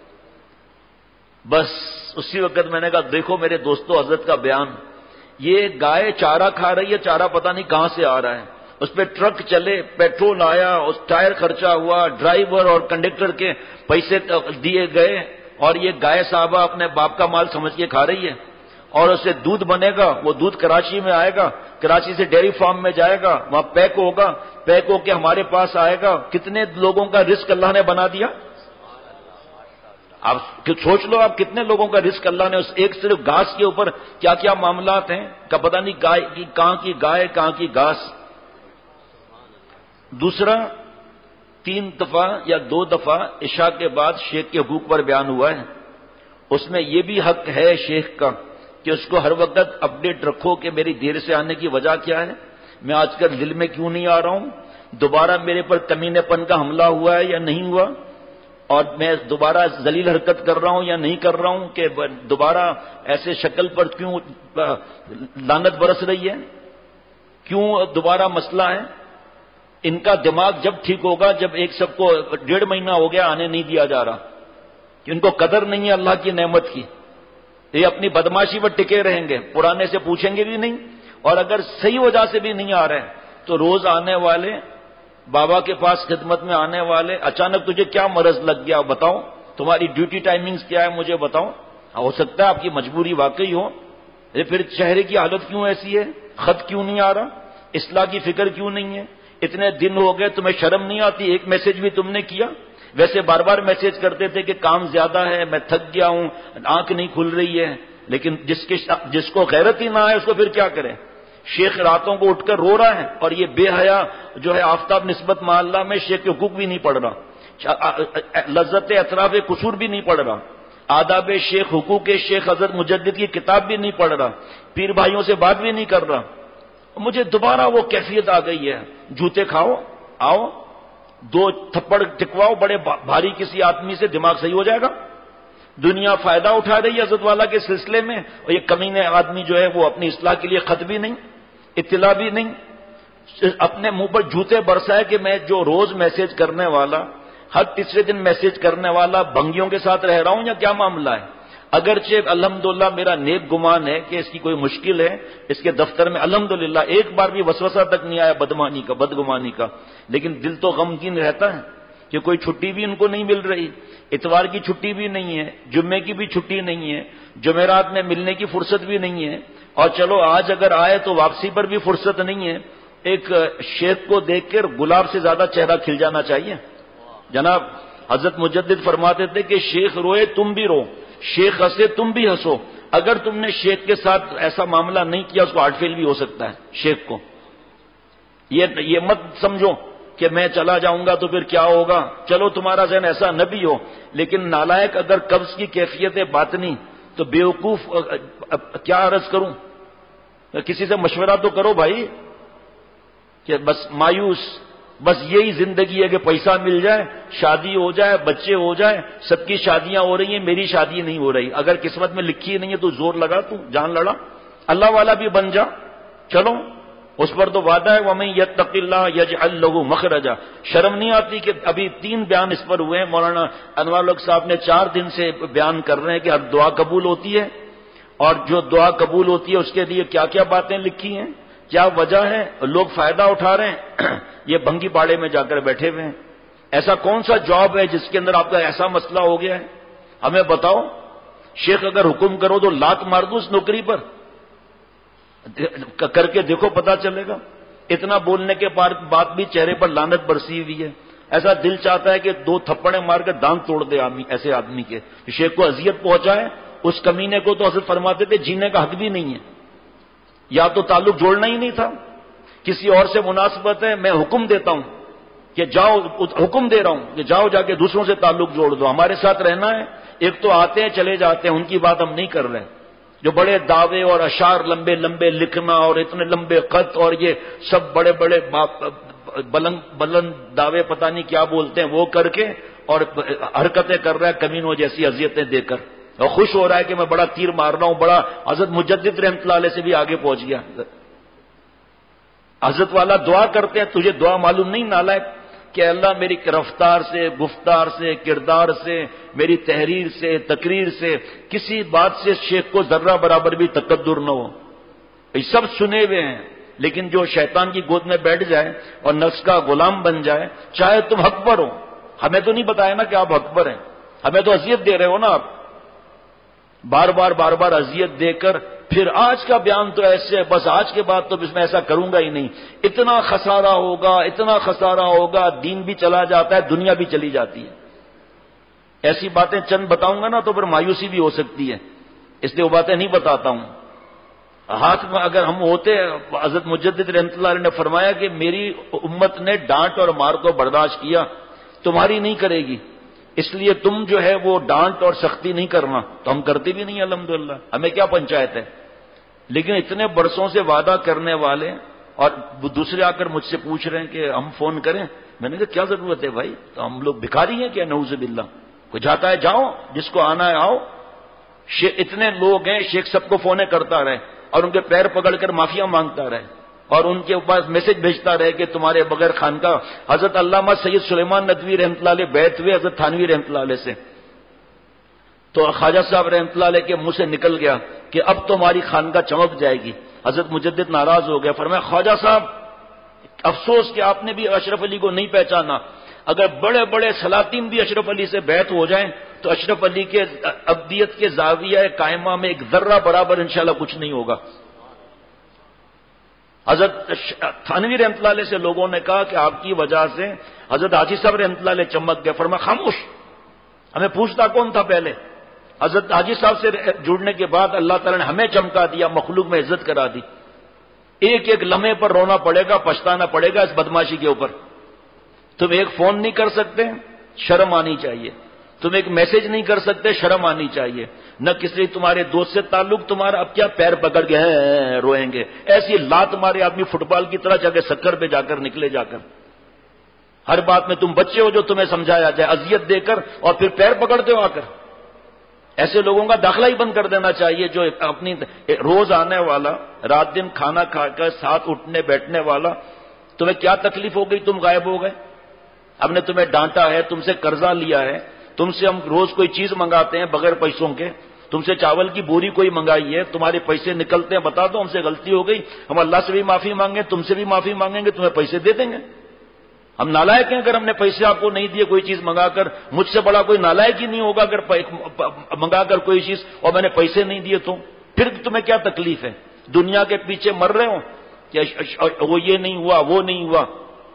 بس اسی وقت میں نے کہا دیکھو میرے دوستو حضرت کا بیان، یہ گائے چارہ کھا رہی ہے، چارہ پتہ نہیں کہاں سے آ رہا ہے. اس پہ ٹرک چلے، پیٹرول آیا، اس ٹائر خرچہ ہوا، ڈرائیور اور کنڈکٹر کے پیسے دیے گئے، اور یہ گائے صاحبہ اپنے باپ کا مال سمجھ کے کھا رہی ہے. اور اسے دودھ بنے گا، وہ دودھ کراچی میں آئے گا، کراچی سے ڈیری فارم میں جائے گا، وہاں پیک ہوگا، پیک ہو کے ہمارے پاس آئے گا. کتنے لوگوں کا رزق اللہ نے بنا دیا. آپ سوچ لو، آپ کتنے لوگوں کا رزق اللہ نے اس ایک صرف گھاس کے اوپر کیا کیا معاملات ہیں کا پتہ نہیں، گائے کی کہاں کی گائے کہاں کی گھاس. دوسرا، تین دفعہ یا دو دفعہ عشاء کے بعد شیخ کے حقوق پر بیان ہوا ہے. اس میں یہ بھی حق ہے شیخ کا کہ اس کو ہر وقت اپڈیٹ رکھو کہ میری دیر سے آنے کی وجہ کیا ہے، میں آج کل دل میں کیوں نہیں آ رہا ہوں، دوبارہ میرے پر کمینے پن کا حملہ ہوا ہے یا نہیں ہوا، اور میں دوبارہ ذلیل حرکت کر رہا ہوں یا نہیں کر رہا ہوں، کہ دوبارہ ایسے شکل پر کیوں لعنت برس رہی ہے، کیوں دوبارہ مسئلہ ہے. ان کا دماغ جب ٹھیک ہوگا جب ایک سب کو ڈیڑھ مہینہ ہو گیا آنے نہیں دیا جا رہا، کہ ان کو قدر نہیں ہے اللہ کی نعمت کی، یہ اپنی بدماشی پر ٹکے رہیں گے، پرانے سے پوچھیں گے بھی نہیں، اور اگر صحیح وجہ سے بھی نہیں آ رہے تو روز آنے والے بابا کے پاس خدمت میں آنے والے، اچانک تجھے کیا مرض لگ گیا بتاؤ، تمہاری ڈیوٹی ٹائمنگز کیا ہے مجھے بتاؤ. ہو سکتا ہے آپ کی مجبوری واقعی ہو، پھر چہرے کی حالت کیوں ایسی ہے، خط کیوں نہیں آ رہا، اصلاح کی فکر کیوں نہیں ہے، اتنے دن ہو گئے تمہیں شرم نہیں آتی، ایک میسج بھی تم نے کیا. ویسے بار بار میسج کرتے تھے کہ کام زیادہ ہے، میں تھک گیا ہوں، آنکھ نہیں کھل رہی ہے، لیکن جس کے جس کو غیرت ہی نہ آئے اس کو پھر کیا کرے. شیخ راتوں کو اٹھ کر رو رہا ہے، اور یہ بے حیا جو ہے آفتاب نسبت محلہ میں شیخ کے حقوق بھی نہیں پڑھ رہا، لذت اطراف قصور بھی نہیں پڑھ رہا، آداب شیخ، حقوق شیخ حضرت مجدد کی کتاب بھی نہیں پڑھ رہا، پیر بھائیوں سے بات بھی نہیں کر رہا. مجھے دوبارہ وہ کیفیت آ گئی ہے، جوتے کھاؤ، آؤ دو تھپڑ ٹکواؤ بڑے بھاری کسی آدمی سے، دماغ صحیح ہو جائے گا. دنیا فائدہ اٹھا رہی ہے حضرت والا کے سلسلے میں، اور یہ کمینے آدمی جو ہے وہ اپنی اصلاح کے لیے خط بھی نہیں، اطلاع بھی نہیں، اپنے منہ پر جوتے برسائے کہ میں جو روز میسج کرنے والا، ہر تیسرے دن میسج کرنے والا بھنگیوں کے ساتھ رہ رہا ہوں یا کیا معاملہ ہے. اگرچہ الحمدللہ میرا نیک گمان ہے کہ اس کی کوئی مشکل ہے، اس کے دفتر میں الحمدللہ ایک بار بھی وسوسہ تک نہیں آیا بدمانی کا، بدگمانی کا، لیکن دل تو غمگین رہتا ہے کہ کوئی چھٹی بھی ان کو نہیں مل رہی، اتوار کی چھٹی بھی نہیں ہے، جمعے کی بھی چھٹی نہیں ہے، جمعرات میں ملنے کی فرصت بھی نہیں ہے، اور چلو آج اگر آئے تو واپسی پر بھی فرصت نہیں ہے. ایک شیخ کو دیکھ کر گلاب سے زیادہ چہرہ کھل جانا چاہیے جناب. حضرت مجدد فرماتے تھے کہ شیخ روئے تم بھی رو، شیخ ہنسے تم بھی ہنسو. اگر تم نے شیخ کے ساتھ ایسا معاملہ نہیں کیا اس کو ہارٹ فیل بھی ہو سکتا ہے شیخ کو. یہ یہ مت سمجھو کہ میں چلا جاؤں گا تو پھر کیا ہوگا. چلو تمہارا ذہن ایسا نہ بھی ہو، لیکن نالائق اگر قبض کی کیفیت باطنی تو بیوقوف کیا عرض کروں. کسی سے مشورہ تو کرو بھائی کہ بس مایوس، بس یہی زندگی ہے کہ پیسہ مل جائے، شادی ہو جائے، بچے ہو جائے. سب کی شادیاں ہو رہی ہیں، میری شادی نہیں ہو رہی. اگر قسمت میں لکھی نہیں ہے تو زور لگا، تو جان لڑا، اللہ والا بھی بن جا. چلو اس پر تو وعدہ ہے وَمَن يَتَّقِ اللَّهَ يَجْعَل لَّهُ مَخْرَجًا. شرم نہیں آتی کہ ابھی تین بیان اس پر ہوئے ہیں. مولانا انوار الحق صاحب نے چار دن سے بیان کر رہے ہیں کہ ہر دعا قبول ہوتی ہے، اور جو دعا قبول ہوتی ہے اس کے لیے کیا کیا باتیں لکھی ہیں، کیا وجہ ہے، لوگ فائدہ اٹھا رہے ہیں. یہ بھنگی باڑے میں جا کر بیٹھے ہوئے ہیں. ایسا کون سا جاب ہے جس کے اندر آپ کا ایسا مسئلہ ہو گیا ہے؟ ہمیں بتاؤ. شیخ اگر حکم کرو تو لات مار دو اس نوکری پر، کر کے دیکھو پتا چلے گا. اتنا بولنے کے بعد بھی چہرے پر لعنت برسی ہوئی ہے. ایسا دل چاہتا ہے کہ دو تھپڑے مار کے دانت توڑ دے آدمی ایسے آدمی کے. شیخ کو اذیت پہنچائے. اس کمینے کو تو حضرت فرماتے تھے جینے کا حق بھی نہیں ہے. یا تو تعلق جوڑنا ہی نہیں تھا، کسی اور سے مناسبت ہے، میں حکم دیتا ہوں کہ جاؤ، حکم دے رہا ہوں کہ جاؤ جا کے دوسروں سے تعلق جوڑ دو، ہمارے ساتھ رہنا ہے. ایک تو آتے ہیں چلے جاتے ہیں، ان کی بات ہم نہیں کر رہے. جو بڑے دعوے اور اشعار لمبے لمبے لکھنا اور اتنے لمبے خط اور یہ سب بڑے بڑے بلند بلند دعوے پتہ نہیں کیا بولتے ہیں وہ کر کے اور حرکتیں کر رہا ہے کمینوں جیسی اذیتیں دے کر، اور خوش ہو رہا ہے کہ میں بڑا تیر مار رہا ہوں، بڑا حضرت مجدد رحمۃ اللہ علیہ سے بھی آگے پہنچ گیا. حضرت والا دعا کرتے ہیں، تجھے دعا معلوم نہیں نالائق کہ اللہ میری رفتار سے، گفتار سے، کردار سے، میری تحریر سے، تقریر سے، کسی بات سے شیخ کو ذرہ برابر بھی تکبر نہ ہو. یہ سب سنے ہوئے ہیں، لیکن جو شیطان کی گود میں بیٹھ جائے اور نفس کا غلام بن جائے، چاہے تم حق پر ہو. ہمیں تو نہیں بتایا نا کہ آپ حق پر ہیں، ہمیں تو اذیت دے رہے ہو نا آپ، بار بار بار بار اذیت دے کر پھر آج کا بیان تو ایسے ہے، بس آج کے بعد تو اس میں ایسا کروں گا ہی نہیں. اتنا خسارہ ہوگا، اتنا خسارہ ہوگا، دین بھی چلا جاتا ہے، دنیا بھی چلی جاتی ہے. ایسی باتیں چند بتاؤں گا نا تو پھر مایوسی بھی ہو سکتی ہے، اس لیے وہ باتیں نہیں بتاتا ہوں. ہاتھ میں اگر ہم ہوتے، حضرت مجدد رحمۃ اللہ علیہ نے فرمایا کہ میری امت نے ڈانٹ اور مار کو برداشت کیا، تمہاری نہیں کرے گی، اس لیے تم جو ہے وہ ڈانٹ اور سختی نہیں کرنا. تو ہم کرتے بھی نہیں الحمدللہ، ہمیں کیا پنچایت ہے. لیکن اتنے برسوں سے وعدہ کرنے والے اور دوسرے آ کر مجھ سے پوچھ رہے ہیں کہ ہم فون کریں. میں نے کہا کیا ضرورت ہے بھائی، تو ہم لوگ بھکاری ہیں کیا؟ نعوذ باللہ. کوئی جاتا ہے جاؤ، جس کو آنا ہے آؤ. اتنے لوگ ہیں، شیخ سب کو فونے کرتا رہے اور ان کے پیر پکڑ کر معافیاں مانگتا رہے اور ان کے پاس میسج بھیجتا رہے کہ تمہارے بغیر خانقاہ. حضرت علامہ سید سلیمان ندوی رحمۃ اللہ علیہ بیعت ہوئے حضرت تھانوی رحمۃ اللہ علیہ سے، تو خواجہ صاحب رحمۃ اللہ علیہ کے منہ سے نکل گیا کہ اب تمہاری خانقاہ چمک جائے گی. حضرت مجدد ناراض ہو گیا، فرمایا خواجہ صاحب افسوس کہ آپ نے بھی اشرف علی کو نہیں پہچانا. اگر بڑے بڑے سلاطین بھی اشرف علی سے بیعت ہو جائیں تو اشرف علی کے ابدیت کے زاویہ قائمہ میں ایک ذرہ برابر انشاءاللہ کچھ نہیں ہوگا. حضرت تھانوی رحمۃ اللہ علیہ سے لوگوں نے کہا کہ آپ کی وجہ سے حضرت حاجی صاحب رحمۃ اللہ علیہ چمک گئے. فرمایا خاموش، ہمیں پوچھتا کون تھا پہلے. حضرت حاجی صاحب سے جڑنے کے بعد اللہ تعالیٰ نے ہمیں چمکا دیا، مخلوق میں عزت کرا دی. ایک ایک لمحے پر رونا پڑے گا، پچھتانا پڑے گا اس بدماشی کے اوپر. تم ایک فون نہیں کر سکتے، شرم آنی چاہیے. تم ایک میسج نہیں کر سکتے، شرم آنی چاہیے. نہ کسی تمہارے دوست سے تعلق، تمہارا اب کیا پیر پکڑ کے ہیں روئیں گے. ایسی لات مارے آدمی فٹ بال کی طرح جا کے سکر پہ جا کر نکلے جا کر. ہر بات میں تم بچے ہو جو تمہیں سمجھایا جائے، اذیت دے کر اور پھر پیر پکڑتے ہو آ کر. ایسے لوگوں کا داخلہ ہی بند کر دینا چاہیے جو اپنی روز آنے والا، رات دن کھانا کھا کر ساتھ اٹھنے بیٹھنے والا. تمہیں کیا تکلیف ہو گئی، تم غائب ہو گئے. ہم نے تمہیں ڈانٹا ہے، تم سے قرضہ لیا ہے، تم سے ہم روز کوئی چیز منگاتے ہیں بغیر پیسوں کے، تم سے چاول کی بوری کوئی منگائی ہے، تمہارے پیسے نکلتے ہیں، بتا دو ہم سے غلطی ہو گئی. ہم اللہ سے بھی معافی مانگیں، تم سے بھی معافی مانگیں گے، تمہیں پیسے دے دیں گے. ہم نالائق ہیں اگر ہم نے پیسے آپ کو نہیں دیے کوئی چیز منگا کر. مجھ سے بڑا کوئی نالائق ہی نہیں ہوگا اگر منگا کر کوئی چیز اور میں نے پیسے نہیں دیے تو. پھر تمہیں کیا تکلیف ہے؟ دنیا کے پیچھے مر رہے ہو کہ وہ یہ نہیں ہوا وہ نہیں ہوا.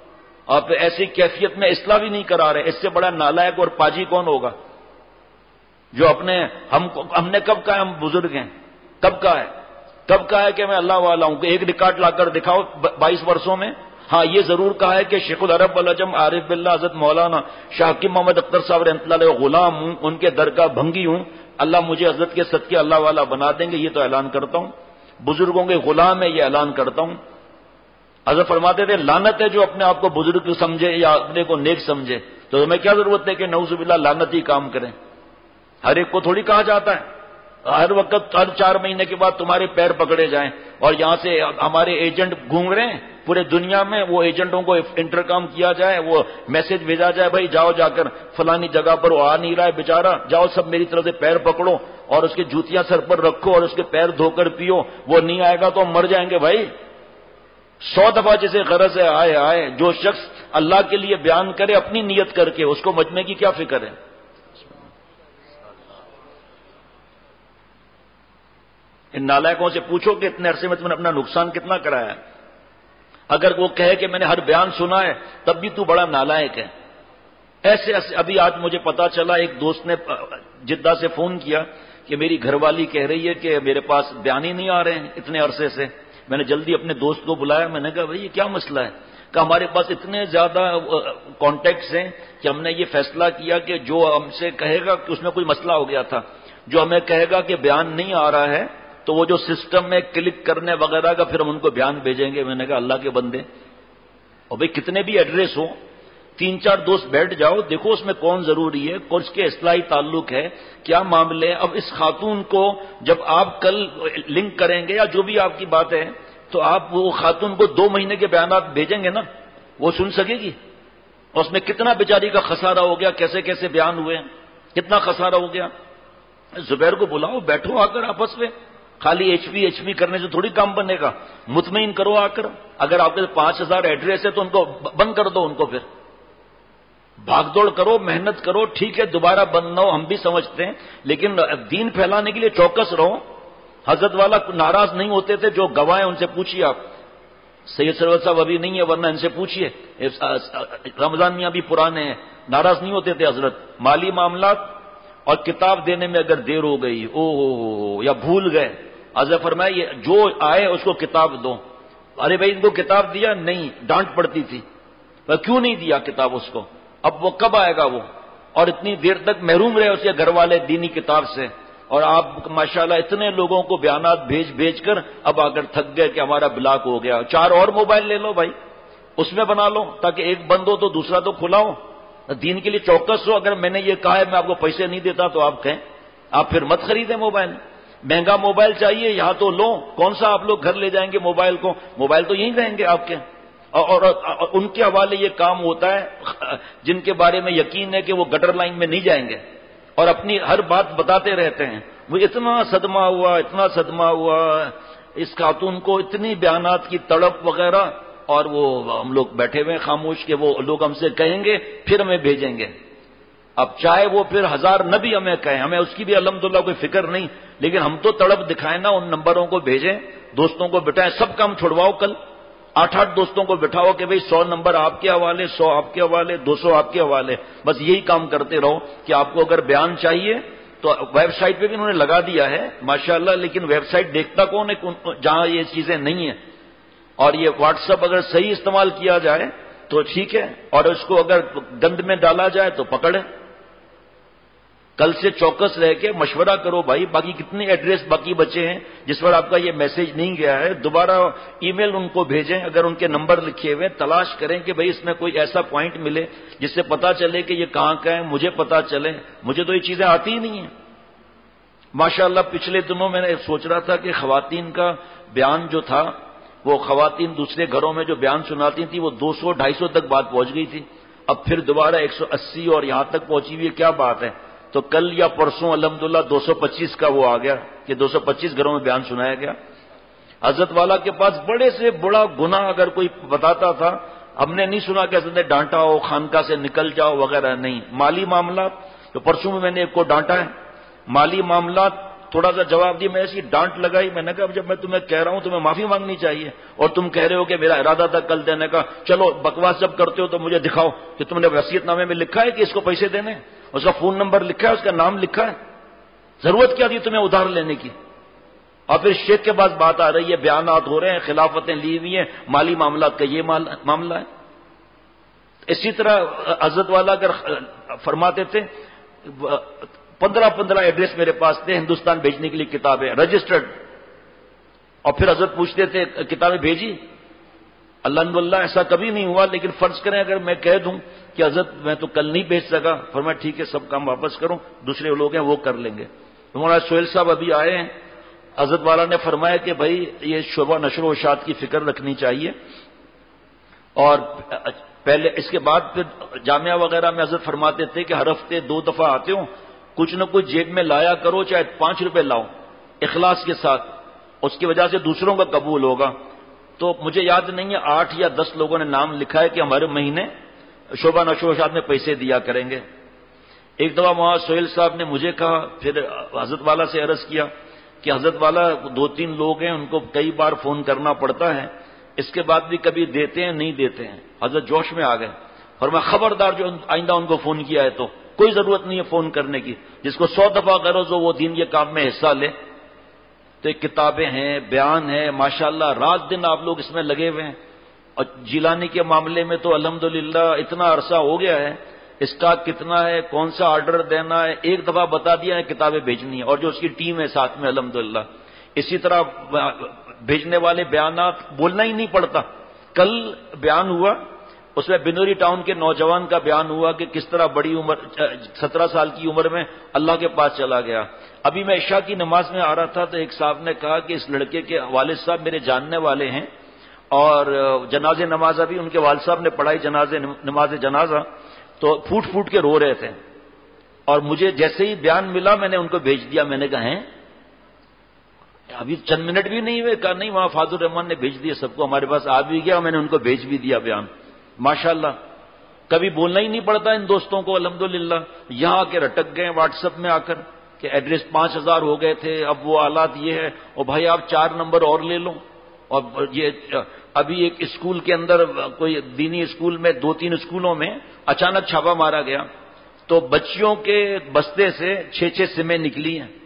آپ ایسی کیفیت میں اصلاح بھی نہیں کرا رہے. اس سے بڑا نالائق اور پاجی کون ہوگا جو اپنے ہم ہم نے کب کہا ہم بزرگ ہیں؟ کب کہا ہے کب کہا ہے کہ میں اللہ والا ہوں؟ ایک ریکارڈ لا کر دکھاؤ بائیس برسوں میں. ہاں یہ ضرور کہا ہے کہ شیخ العرب والعجم عارف باللہ حضرت مولانا شاہ حکیم محمد اختر صاحب رحمۃ اللہ علیہ غلام ہوں، ان کے در کا بھنگی ہوں، اللہ مجھے حضرت کے صدقے اللہ والا بنا دیں گے، یہ تو اعلان کرتا ہوں. بزرگوں کے غلام ہے، یہ اعلان کرتا ہوں. حضرت فرماتے تھے لعنت ہے جو اپنے آپ کو بزرگ سمجھے یا اپنے کو نیک سمجھے. تو ہمیں کیا ضرورت ہے کہ نعوذ باللہ لعنتی کام کریں؟ ہر ایک کو تھوڑی کہا جاتا ہے ہر وقت ہر چار مہینے کے بعد تمہارے پیر پکڑے جائیں اور یہاں سے ہمارے ایجنٹ گھوم رہے ہیں پورے دنیا میں، وہ ایجنٹوں کو انٹرکام کیا جائے، وہ میسج بھیجا جائے بھائی جاؤ جا کر فلانی جگہ پر وہ آ نہیں رہا ہے بیچارہ، جاؤ سب میری طرف سے پیر پکڑو اور اس کے جوتیاں سر پر رکھو اور اس کے پیر دھو کر پیو، وہ نہیں آئے گا تو ہم مر جائیں گے. بھائی سو دفعہ جسے غرض ہے آئے آئے. جو شخص اللہ کے لیے بیان کرے اپنی نیت کر کے، اس کو مجمع کی کیا فکر ہے؟ ان نالائکوں سے پوچھو کہ اتنے عرصے میں تم نے اپنا نقصان کتنا کرایا ہے. اگر وہ کہے کہ میں نے ہر بیان سنا ہے تب بھی تو بڑا نالائق ہے. ایسے ایسے ابھی آج مجھے پتا چلا، ایک دوست نے جدہ سے فون کیا کہ میری گھر والی کہہ رہی ہے کہ میرے پاس بیان ہی نہیں آ رہے ہیں اتنے عرصے سے. میں نے جلدی اپنے دوست کو بلایا، میں نے کہا بھائی یہ کیا مسئلہ ہے؟ کہ ہمارے پاس اتنے زیادہ کانٹیکٹس ہیں کہ ہم نے یہ فیصلہ کیا کہ جو ہم سے کہے گا کہ اس میں کوئی مسئلہ ہو گیا تھا، جو ہمیں کہے گا کہ بیان نہیں آ رہا ہے تو وہ جو سسٹم میں کلک کرنے وغیرہ کا پھر ہم ان کو بیان بھیجیں گے. میں نے کہا اللہ کے بندے، اور بھائی کتنے بھی ایڈریس ہو، تین چار دوست بیٹھ جاؤ، دیکھو اس میں کون ضروری ہے، کس کے اصلاحی تعلق ہے، کیا معاملے. اب اس خاتون کو جب آپ کل لنک کریں گے یا جو بھی آپ کی بات ہے تو آپ وہ خاتون کو دو مہینے کے بیانات بھیجیں گے نا، وہ سن سکے گی. اور اس میں کتنا بیچاری کا خسارہ ہو گیا، کیسے کیسے بیان ہوئے، کتنا خسارہ ہو گیا. زبیر کو بلاؤ، بیٹھو آ کر آپس میں، خالی ایچ پی ایچ پی کرنے سے تھوڑی کام بنے گا. مطمئن کرو آ کر. اگر آپ کے پانچ ہزار ایڈریس ہے تو ان کو بند کر دو، ان کو پھر بھاگ دوڑ کرو، محنت کرو. ٹھیک ہے دوبارہ بند نہ ہو، ہم بھی سمجھتے ہیں، لیکن دین پھیلانے کے لیے چوکس رہو. حضرت والا ناراض نہیں ہوتے تھے، جو گواہ ہیں ان سے پوچھیے آپ. سید سرور صاحب ابھی نہیں ہے ورنہ ان سے پوچھیے، رمضان میاں بھی پرانے ہیں، ناراض نہیں ہوتے تھے حضرت. مالی معاملات اور کتاب دینے میں اگر دیر ہو گئی او ہو یا بھول گئے، حضرت فرمایا یہ جو آئے اس کو کتاب دو. ارے بھائی ان کو کتاب دیا نہیں، ڈانٹ پڑتی تھی، کیوں نہیں دیا کتاب اس کو، اب وہ کب آئے گا وہ. اور اتنی دیر تک محروم رہے اس کے گھر والے دینی کتاب سے، اور آپ ماشاءاللہ اتنے لوگوں کو بیانات بھیج بھیج کر اب آ کر تھک گئے کہ ہمارا بلاک ہو گیا. چار اور موبائل لے لو بھائی، اس میں بنا لو تاکہ ایک بند ہو تو دوسرا تو کھلا ہو. دین کے لیے چوکس ہو. اگر میں نے یہ کہا ہے میں آپ کو پیسے نہیں دیتا تو آپ کہیں، آپ پھر مت خریدیں موبائل. مہنگا موبائل چاہیے یہاں تو لو. کون سا آپ لوگ گھر لے جائیں گے موبائل کو؟ موبائل تو یہیں رہیں گے آپ کے. اور, اور, اور ان کے حوالے یہ کام ہوتا ہے جن کے بارے میں یقین ہے کہ وہ گٹر لائن میں نہیں جائیں گے اور اپنی ہر بات بتاتے رہتے ہیں. وہ اتنا صدمہ ہوا اتنا صدمہ ہوا اس خاتون کو، اتنی بیانات کی تڑپ وغیرہ، اور وہ ہم لوگ بیٹھے ہوئے خاموش کہ وہ لوگ ہم سے کہیں گے پھر ہمیں بھیجیں گے. اب چاہے وہ پھر ہزار نہ بھی ہمیں کہیں، ہمیں اس کی بھی الحمدللہ کوئی فکر نہیں، لیکن ہم تو تڑپ دکھائیں نا، ان نمبروں کو بھیجیں، دوستوں کو بٹھائیں. سب کام چھڑواؤ، کل آٹھ آٹھ دوستوں کو بٹھاؤ کہ بھئی سو نمبر آپ کے حوالے، سو آپ کے حوالے، دو سو آپ کے حوالے. بس یہی کام کرتے رہو کہ آپ کو اگر بیان چاہیے تو ویب سائٹ پہ بھی انہوں نے لگا دیا ہے ماشاءاللہ، لیکن ویب سائٹ دیکھتا کون ہے جہاں یہ چیزیں نہیں ہیں. اور یہ واٹس ایپ اگر صحیح استعمال کیا جائے تو ٹھیک ہے، اور اس کو اگر گند میں ڈالا جائے تو پکڑے. کل سے چوکس رہ کے مشورہ کرو بھائی. باقی کتنے ایڈریس باقی بچے ہیں جس پر آپ کا یہ میسج نہیں گیا ہے، دوبارہ ای میل ان کو بھیجیں. اگر ان کے نمبر لکھے ہوئے تلاش کریں کہ بھئی اس میں کوئی ایسا پوائنٹ ملے جس سے پتا چلے کہ یہ کہاں کا ہے، مجھے پتا چلے. مجھے تو یہ چیزیں آتی ہی نہیں ہیں. ماشاءاللہ پچھلے دنوں میں نے سوچ رہا تھا کہ خواتین کا بیان جو تھا، وہ خواتین دوسرے گھروں میں جو بیان سناتی تھی وہ دو سو ڈھائی سو تک بات پہنچ گئی تھی. اب پھر دوبارہ ایک سو اسی اور یہاں تک پہنچی ہوئی ہے. کیا بات ہے؟ تو کل یا پرسوں الحمدللہ دو سو پچیس کا وہ آ گیا کہ دو سو پچیس گھروں میں بیان سنایا گیا. حضرت والا کے پاس بڑے سے بڑا گناہ اگر کوئی بتاتا تھا، ہم نے نہیں سنا کہ حضرت نے ڈانٹا ہو خانقاہ سے نکل جاؤ وغیرہ، نہیں. مالی معاملات تو پرسوں میں میں نے ایک کو ڈانٹا ہے. مالی معاملات تھوڑا سا جواب دیا، میں ایسی ڈانٹ لگائی، میں نے کہا جب میں تمہیں کہہ رہا ہوں تمہیں معافی مانگنی چاہیے، اور تم کہہ رہے ہو کہ میرا ارادہ تھا کل دینے کا، چلو بکواس جب کرتے ہو تو مجھے دکھاؤ کہ تم نے وصیت نامے میں لکھا ہے کہ اس کو پیسے دینے، اس کا فون نمبر لکھا ہے، اس کا نام لکھا ہے، ضرورت کیا تھی تمہیں ادھار لینے کی؟ اور پھر شیخ کے پاس بات آ رہی ہے، بیانات ہو رہے ہیں، خلافتیں لی ہوئی ہیں، مالی معاملات کا یہ معاملہ ہے۔ اسی طرح حضرت والا اگر فرماتے تھے پندرہ پندرہ ایڈریس میرے پاس تھے ہندوستان بھیجنے کے لیے کتابیں رجسٹرڈ، اور پھر حضرت پوچھتے تھے کتابیں بھیجی؟ الحمدللہ ایسا کبھی نہیں ہوا، لیکن فرض کریں اگر میں کہہ دوں کہ حضرت میں تو کل نہیں بھیج سکا، فرمایا ٹھیک ہے سب کام واپس کرو، دوسرے لوگ ہیں وہ کر لیں گے۔ مولانا سہیل صاحب ابھی آئے ہیں، حضرت والا نے فرمایا کہ بھائی یہ شعبہ نشر و اشاعت کی فکر رکھنی چاہیے، اور پہلے اس کے بعد پھر جامعہ وغیرہ میں حضرت فرماتے تھے کہ ہر ہفتے دو دفعہ آتے ہوں، کچھ نہ کچھ جیب میں لایا کرو، چاہے پانچ روپے لاؤ اخلاص کے ساتھ، اس کی وجہ سے دوسروں کا قبول ہوگا۔ تو مجھے یاد نہیں ہے آٹھ یا دس لوگوں نے نام لکھا ہے کہ ہمارے مہینے شعبہ نشر و اشاعت میں پیسے دیا کریں گے۔ ایک دفعہ وہاں سہیل صاحب نے مجھے کہا، پھر حضرت والا سے عرض کیا کہ حضرت والا دو تین لوگ ہیں ان کو کئی بار فون کرنا پڑتا ہے، اس کے بعد بھی کبھی دیتے ہیں نہیں دیتے ہیں۔ حضرت جوش میں آ گئے، اور میں خبردار جو آئندہ ان کو فون کیا ہے تو کوئی ضرورت نہیں ہے فون کرنے کی، جس کو سو دفعہ غرض ہو وہ دین کے کام میں حصہ لے۔ تو کتابیں ہیں، بیان ہے، ماشاءاللہ رات دن آپ لوگ اس میں لگے ہوئے ہیں، اور جیلانی کے معاملے میں تو الحمدللہ اتنا عرصہ ہو گیا ہے، اسٹاک کتنا ہے، کون سا آرڈر دینا ہے، ایک دفعہ بتا دیا ہے کتابیں بھیجنی ہے، اور جو اس کی ٹیم ہے ساتھ میں الحمدللہ۔ اسی طرح بھیجنے والے بیانات بولنا ہی نہیں پڑتا۔ کل بیان ہوا، اس میں بنوری ٹاؤن کے نوجوان کا بیان ہوا کہ کس طرح بڑی عمر سترہ سال کی عمر میں اللہ کے پاس چلا گیا۔ ابھی میں عشاء کی نماز میں آ رہا تھا تو ایک صاحب نے کہا کہ اس لڑکے کے والد صاحب میرے جاننے والے ہیں، اور جنازے نماز ابھی ان کے والد صاحب نے پڑھائی جنازے نماز جنازہ، تو پھوٹ پھوٹ کے رو رہے تھے، اور مجھے جیسے ہی بیان ملا میں نے ان کو بھیج دیا۔ میں نے کہا ہیں ابھی چند منٹ بھی نہیں ہوئے، کہا نہیں وہاں فاضل الرحمان نے بھیج دیا سب کو، ہمارے پاس آ بھی گیا، میں نے ان کو بھیج بھی دیا بیان۔ ماشاءاللہ کبھی بولنا ہی نہیں پڑتا ان دوستوں کو الحمدللہ، یہاں آ کے رٹک گئے واٹس ایپ میں آ کر کہ ایڈریس پانچ ہزار ہو گئے تھے، اب وہ حالات یہ ہے، اور بھائی آپ چار نمبر اور لے لو۔ اور یہ ابھی ایک اسکول کے اندر کوئی دینی اسکول میں دو تین اسکولوں میں اچانک چھاپا مارا گیا، تو بچیوں کے بستے سے چھ چھ سمیں نکلی ہیں۔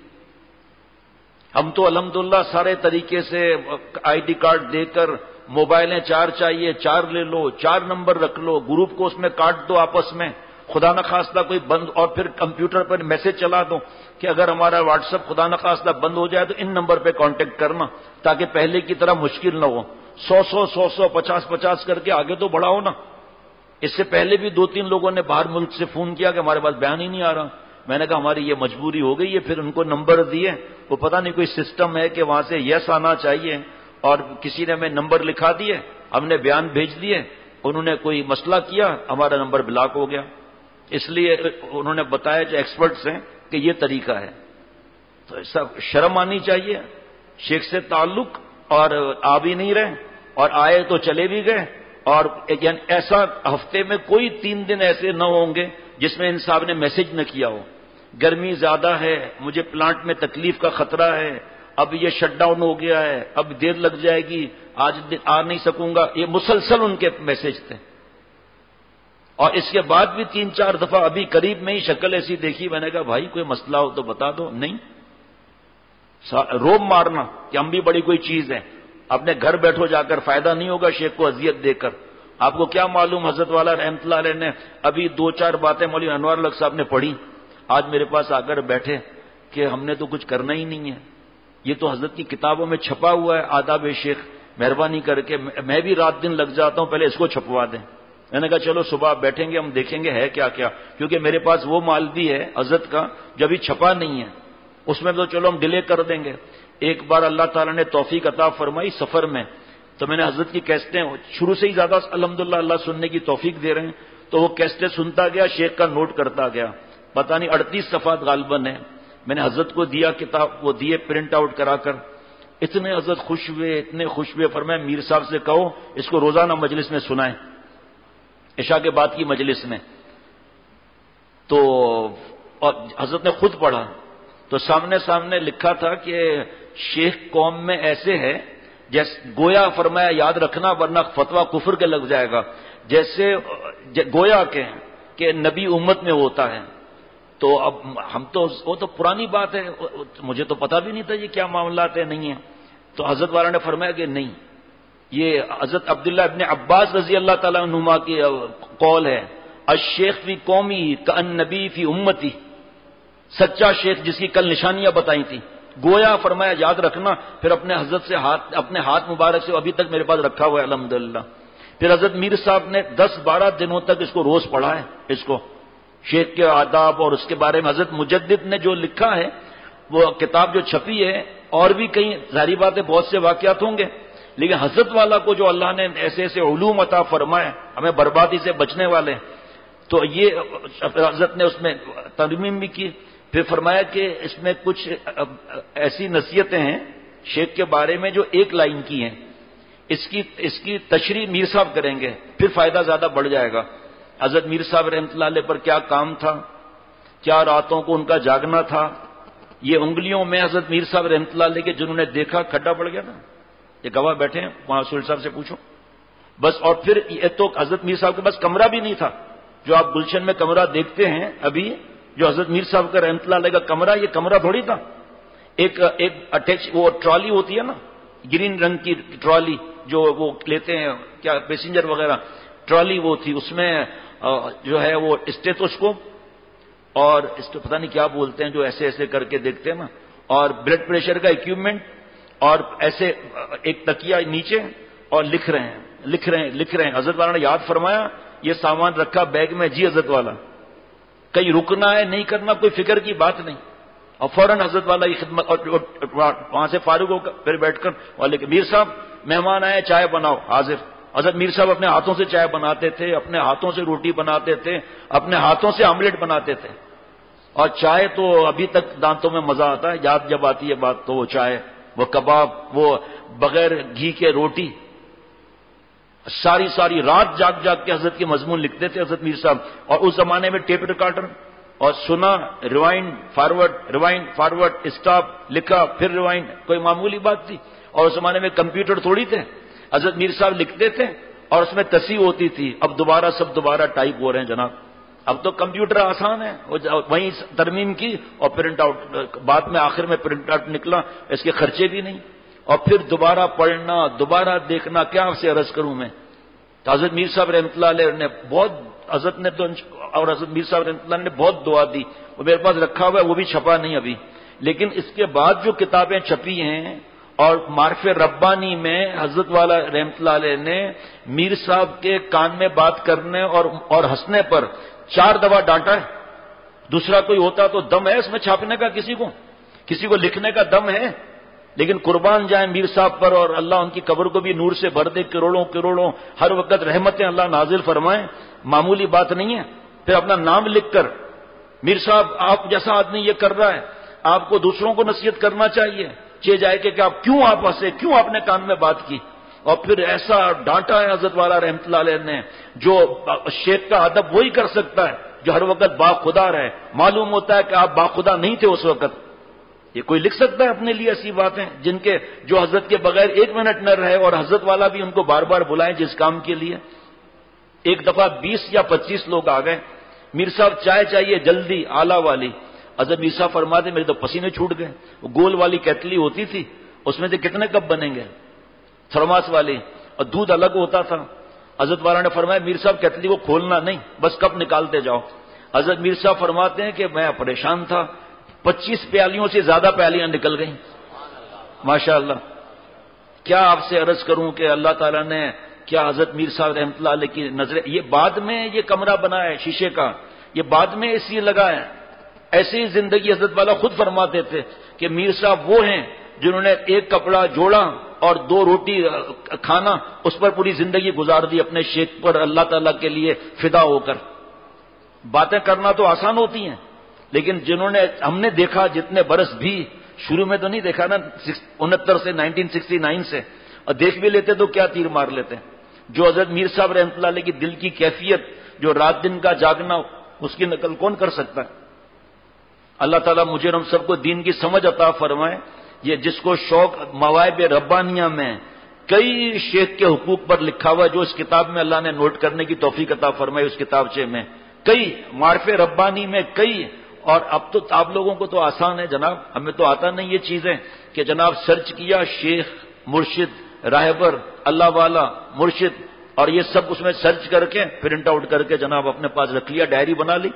ہم تو الحمدللہ سارے طریقے سے آئی ڈی کارڈ دے کر، موبائلیں چار چاہیے چار لے لو، چار نمبر رکھ لو، گروپ کو اس میں کاٹ دو آپس میں، خدا نخواستہ کوئی بند، اور پھر کمپیوٹر پر میسج چلا دو کہ اگر ہمارا واٹس ایپ خدا نخواستہ بند ہو جائے تو ان نمبر پہ کانٹیکٹ کرنا، تاکہ پہلے کی طرح مشکل نہ ہو۔ سو سو سو سو پچاس پچاس کر کے آگے تو بڑھاؤ نا۔ اس سے پہلے بھی دو تین لوگوں نے باہر ملک سے فون کیا کہ ہمارے پاس بیان ہی نہیں آ رہا۔ میں نے کہا ہماری یہ مجبوری ہو گئی ہے، پھر ان کو نمبر دیے، وہ پتہ نہیں کوئی سسٹم ہے کہ وہاں سے یس آنا چاہیے، اور کسی نے ہمیں نمبر لکھا دیے، ہم نے بیان بھیج دیے، انہوں نے کوئی مسئلہ کیا، ہمارا نمبر بلاک ہو گیا۔ اس لیے انہوں نے بتایا جو ایکسپرٹس ہیں کہ یہ طریقہ ہے۔ تو ایسا شرم آنی چاہیے، شیخ سے تعلق، اور آ بھی نہیں رہے، اور آئے تو چلے بھی گئے، اور یعنی ایسا ہفتے میں کوئی تین دن ایسے نہ ہوں گے جس میں ان صاحب نے میسج نہ کیا ہو۔ گرمی زیادہ ہے، مجھے پلانٹ میں تکلیف کا خطرہ ہے، اب یہ شٹ ڈاؤن ہو گیا ہے، اب دیر لگ جائے گی، آج آ نہیں سکوں گا، یہ مسلسل ان کے میسج تھے۔ اور اس کے بعد بھی تین چار دفعہ ابھی قریب میں ہی شکل ایسی دیکھی، میں نے کہا بھائی کوئی مسئلہ ہو تو بتا دو۔ نہیں، روب مارنا کہ ہم بھی بڑی کوئی چیز ہے، اپنے گھر بیٹھو جا کر، فائدہ نہیں ہوگا شیخ کو اذیت دے کر۔ آپ کو کیا معلوم حضرت والا رحمۃ اللہ علیہ نے ابھی دو چار باتیں مولوی انوار الحق صاحب نے پڑھی، آج میرے پاس آ کر بیٹھے کہ ہم نے تو کچھ کرنا ہی نہیں ہے، یہ تو حضرت کی کتابوں میں چھپا ہوا ہے آداب شیخ، مہربانی کر کے میں بھی رات دن لگ جاتا ہوں، پہلے اس کو چھپوا دیں۔ میں نے کہا چلو صبح بیٹھیں گے، ہم دیکھیں گے ہے کیا کیا، کیونکہ میرے پاس وہ مال بھی ہے حضرت کا جو ابھی چھپا نہیں ہے، اس میں تو چلو ہم ڈیلے کر دیں گے۔ ایک بار اللہ تعالیٰ نے توفیق عطا فرمائی سفر میں، تو میں نے حضرت کی کیسٹیں شروع سے ہی زیادہ الحمدللہ اللہ سننے کی توفیق دے رہے ہیں، تو وہ کیسٹیں سنتا گیا، شیخ کا نوٹ کرتا گیا، پتہ نہیں اڑتیس صفحات غالباً ہے۔ میں نے حضرت کو دیا کتاب، وہ دیے پرنٹ آؤٹ کرا کر، اتنے حضرت خوش ہوئے، اتنے خوش ہوئے، فرمایا میر صاحب سے کہو اس کو روزانہ مجلس میں سنائیں، عشاء کے بعد کی مجلس میں۔ تو اور حضرت نے خود پڑھا، تو سامنے سامنے لکھا تھا کہ شیخ قوم میں ایسے ہے جیسے گویا فرمایا یاد رکھنا ورنہ فتویٰ کفر کے لگ جائے گا، جیسے گویا کہ کہ نبی امت میں ہوتا ہے. تو اب ہم تو وہ تو پرانی بات ہے، مجھے تو پتا بھی نہیں تھا یہ کیا معاملات ہیں نہیں ہیں. تو حضرت والا نے فرمایا کہ نہیں، یہ حضرت عبداللہ ابن عباس رضی اللہ تعالیٰ عنہما کی قول ہے، الشیخ فی قومی کالنبی فی امتی، سچا شیخ جس کی کل نشانیاں بتائی تھیں. گویا فرمایا یاد رکھنا، پھر اپنے حضرت سے ہاتھ اپنے ہاتھ مبارک سے ابھی تک میرے پاس رکھا ہوا ہے الحمدللہ. پھر حضرت میر صاحب نے دس بارہ دنوں تک اس کو روز پڑھا ہے، اس کو شیخ کے آداب اور اس کے بارے میں حضرت مجدد نے جو لکھا ہے وہ کتاب جو چھپی ہے، اور بھی کئی ظاہری باتیں بہت سے واقعات ہوں گے، لیکن حضرت والا کو جو اللہ نے ایسے ایسے علوم عطا فرمائے ہمیں بربادی سے بچنے والے، تو یہ حضرت نے اس میں ترمیم بھی کی. پھر فرمایا کہ اس میں کچھ ایسی نصیحتیں ہیں شیخ کے بارے میں جو ایک لائن کی ہیں، اس کی اس کی تشریح میر صاحب کریں گے، پھر فائدہ زیادہ بڑھ جائے گا. حضرت میر صاحب رحمۃ اللہ علیہ پر کیا کام تھا، کیا راتوں کو ان کا جاگنا تھا. یہ انگلیوں میں حضرت میر صاحب رحمۃ اللہ علیہ کے جنہوں نے دیکھا کھڈا پڑ گیا تھا، یہ گواہ بیٹھے ہیں وہاں سہیل صاحب سے پوچھو بس. اور پھر یہ تو حضرت میر صاحب کے پاس کمرہ بھی نہیں تھا، جو آپ گلشن میں کمرہ دیکھتے ہیں ابھی، جو حضرت میر صاحب کا رحمۃ اللہ علیہ کا کمرہ، یہ کمرہ تھوڑی تھا. ایک ایک اٹیچ وہ ٹرالی ہوتی ہے نا، گرین رنگ کی ٹرالی جو وہ لیتے ہیں کیا پیسنجر وغیرہ، ٹرالی وہ تھی، اس میں جو ہے وہ اسٹیتھوسکوپ اور اس کو پتہ نہیں کیا بولتے ہیں جو ایسے ایسے کر کے دیکھتے ہیں نا، اور بلڈ پریشر کا اکوپمنٹ، اور ایسے ایک تکیہ نیچے، اور لکھ رہے ہیں لکھ رہے ہیں لکھ رہے ہیں. حضرت والا نے یاد فرمایا یہ سامان رکھا بیگ میں، جی حضرت والا کہیں رکنا ہے نہیں کرنا کوئی فکر کی بات نہیں. اور فوراً حضرت والا کی خدمت، اور وہاں سے فارغ ہو کر پھر بیٹھ کر والے کہ میر صاحب مہمان آئے چائے بناؤ، حاضر. حضرت میر صاحب اپنے ہاتھوں سے چائے بناتے تھے، اپنے ہاتھوں سے روٹی بناتے تھے، اپنے ہاتھوں سے آملیٹ بناتے تھے. اور چائے تو ابھی تک دانتوں میں مزہ آتا ہے، یاد جب آتی ہے بات تو وہ چائے، وہ کباب، وہ بغیر گھی کے روٹی. ساری ساری رات جاگ جاگ کے حضرت کے مضمون لکھتے تھے حضرت میر صاحب. اور اس زمانے میں ٹیپ ریکارڈر، اور سنا، rewind forward, rewind forward, stop, لکھا پھر ریوائنڈ، کوئی معمولی بات تھی. اور اس زمانے میں کمپیوٹر تھوڑی تھے. حضرت میر صاحب لکھتے تھے اور اس میں تصحیح ہوتی تھی، اب دوبارہ سب دوبارہ ٹائپ ہو رہے ہیں جناب. اب تو کمپیوٹر آسان ہے، وہیں ترمیم کی اور پرنٹ آؤٹ، بعد میں آخر میں پرنٹ آؤٹ نکلا، اس کے خرچے بھی نہیں. اور پھر دوبارہ پڑھنا، دوبارہ دیکھنا، کیا آپ سے عرض کروں میں. تو حضرت میر صاحب رحمۃ اللہ علیہ نے بہت، حضرت نے تو اور حضرت میر صاحب رحمۃ اللہ نے بہت دعا دی. وہ میرے پاس رکھا ہوا ہے، وہ بھی چھپا نہیں ابھی. لیکن اس کے بعد جو کتابیں چھپی ہیں، اور معرف ربانی میں حضرت والا رحمۃ اللہ علیہ نے میر صاحب کے کان میں بات کرنے اور اور ہنسنے پر چار دفعہ ڈانٹا ہے. دوسرا کوئی ہوتا تو دم ہے اس میں چھاپنے کا، کسی کو کسی کو لکھنے کا دم ہے، لیکن قربان جائیں میر صاحب پر، اور اللہ ان کی قبر کو بھی نور سے بھر دے، کروڑوں کروڑوں ہر وقت رحمتیں اللہ نازل فرمائیں، معمولی بات نہیں ہے. پھر اپنا نام لکھ کر، میر صاحب آپ جیسا آدمی یہ کر رہا ہے، آپ کو دوسروں کو نصیحت کرنا چاہیے، چے جائے کہ آپ کیوں آپ ہنسے، کیوں آپ نے کان میں بات کی. اور پھر ایسا ڈانٹا ہے حضرت والا رحمۃ اللہ علیہ نے، جو شیخ کا ادب وہی کر سکتا ہے جو ہر وقت باخدا رہے. معلوم ہوتا ہے کہ آپ باخدا نہیں تھے اس وقت. یہ کوئی لکھ سکتا ہے اپنے لیے ایسی باتیں جن کے جو حضرت کے بغیر ایک منٹ نہ رہے، اور حضرت والا بھی ان کو بار بار بلائیں جس کام کے لیے. ایک دفعہ بیس یا پچیس لوگ آ گئے، میر صاحب چائے چاہیے جلدی آلہ والی. حضرت میر صاحب فرماتے میرے تو پسینے چھوٹ گئے. وہ گول والی کیتلی ہوتی تھی، اس میں سے کتنے کپ بنیں گے، تھرماس والی، اور دودھ الگ ہوتا تھا. حضرت والا نے فرمایا میر صاحب کیتلی کو کھولنا نہیں، بس کپ نکالتے جاؤ. حضرت میر صاحب فرماتے ہیں کہ میں پریشان تھا، پچیس پیالیوں سے زیادہ پیالیاں نکل گئیں. ماشاء اللہ. کیا آپ سے عرض کروں کہ اللہ تعالیٰ نے کیا حضرت میر صاحب رحمۃ اللہ علیہ کی نظر، یہ بعد میں یہ کمرہ بنا ہے شیشے کا، یہ بعد میں اس لیے لگا ہے. ایسی ہی زندگی حضرت والا خود فرماتے تھے کہ میر صاحب وہ ہیں جنہوں نے ایک کپڑا جوڑا اور دو روٹی کھانا، اس پر پوری زندگی گزار دی اپنے شیخ پر اللہ تعالیٰ کے لیے فدا ہو کر. باتیں کرنا تو آسان ہوتی ہیں، لیکن جنہوں نے ہم نے دیکھا جتنے برس بھی، شروع میں تو نہیں دیکھا نا انہتر سے نائنٹین سکسٹی نائن سے، اور دیکھ بھی لیتے تو کیا تیر مار لیتے. جو حضرت میر صاحب رحمۃ اللہ علیہ کی دل کی کیفیت، جو رات دن کا جاگنا، اس کی نقل کون کر سکتا ہے. اللہ تعالیٰ مجھے اور ہم سب کو دین کی سمجھ عطا فرمائے. یہ جس کو شوق مواہب ربانیہ میں کئی شیخ کے حقوق پر لکھا ہوا جو اس کتاب میں اللہ نے نوٹ کرنے کی توفیق عطا فرمائی, اس کتابچے میں کئی معرف ربانی میں کئی. اور اب تو آپ لوگوں کو تو آسان ہے جناب, ہمیں تو آتا نہیں یہ چیزیں کہ جناب سرچ کیا شیخ, مرشد, راہبر, اللہ والا, مرشد, اور یہ سب اس میں سرچ کر کے پرنٹ آؤٹ کر کے جناب اپنے پاس رکھ لیا, ڈائری بنا لی.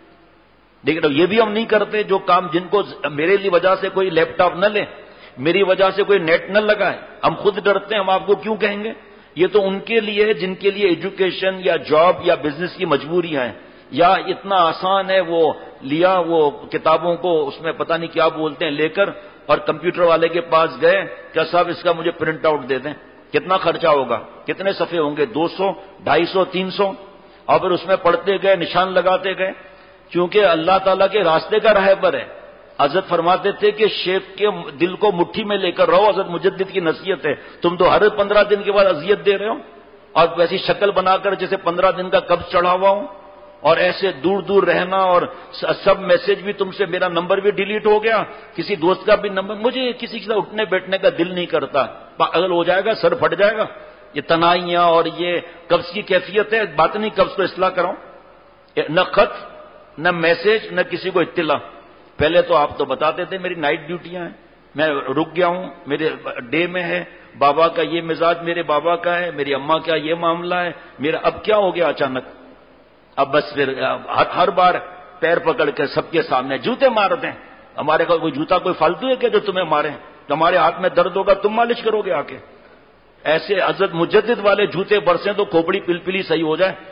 لیکن یہ بھی ہم نہیں کرتے جو کام جن کو میرے لیے وجہ سے کوئی لیپ ٹاپ نہ لے, میری وجہ سے کوئی نیٹ نہ لگائے, ہم خود ڈرتے ہیں, ہم آپ کو کیوں کہیں گے. یہ تو ان کے لیے ہے جن کے لیے ایجوکیشن یا جاب یا بزنس کی مجبوریاں ہیں, یا اتنا آسان ہے وہ لیا وہ کتابوں کو اس میں پتہ نہیں کیا بولتے ہیں لے کر اور کمپیوٹر والے کے پاس گئے, کیا صاحب اس کا مجھے پرنٹ آؤٹ دے دیں, کتنا خرچہ ہوگا, کتنے صفحے ہوں گے, دو سو, ڈھائی سو, تین سو, اور پھر اس میں پڑھتے گئے, نشان لگاتے گئے. کیونکہ اللہ تعالیٰ کے راستے کا راہبر ہے. حضرت فرماتے تھے کہ شیخ کے دل کو مٹھی میں لے کر رہو, حضرت مجدد کی نصیحت ہے. تم تو ہر پندرہ دن کے بعد اذیت دے رہے ہو اور ویسی شکل بنا کر جیسے پندرہ دن کا قبض چڑھا ہوا ہوں, اور ایسے دور دور رہنا, اور سب میسج بھی تم سے, میرا نمبر بھی ڈیلیٹ ہو گیا, کسی دوست کا بھی نمبر, مجھے کسی کے ساتھ اٹھنے بیٹھنے کا دل نہیں کرتا, پاگل ہو جائے گا, سر پھٹ جائے گا. یہ تنائیاں اور یہ قبض کی کیفیت ہے, بات نہیں قبض کو اصلاح کراؤں, نہ خط نہ میسج نہ کسی کو اطلاع. پہلے تو آپ تو بتاتے تھے میری نائٹ ڈیوٹیاں ہیں, میں رک گیا ہوں, میرے ڈے میں ہے, بابا کا یہ مزاج میرے بابا کا ہے, میری اماں کا یہ معاملہ ہے, میرا اب کیا ہو گیا اچانک. اب بس پھر ہر بار پیر پکڑ کے سب کے سامنے جوتے مار دیں. ہمارے کا کوئی جوتا کوئی فالتو ہے کہ جو تمہیں مارے, تمہارے ہاتھ میں درد ہوگا تم مالش کرو گے آ کے. ایسے حضرت مجدد والے جوتے برسیں تو کھوپڑی پل پلی صحیح ہو جائے,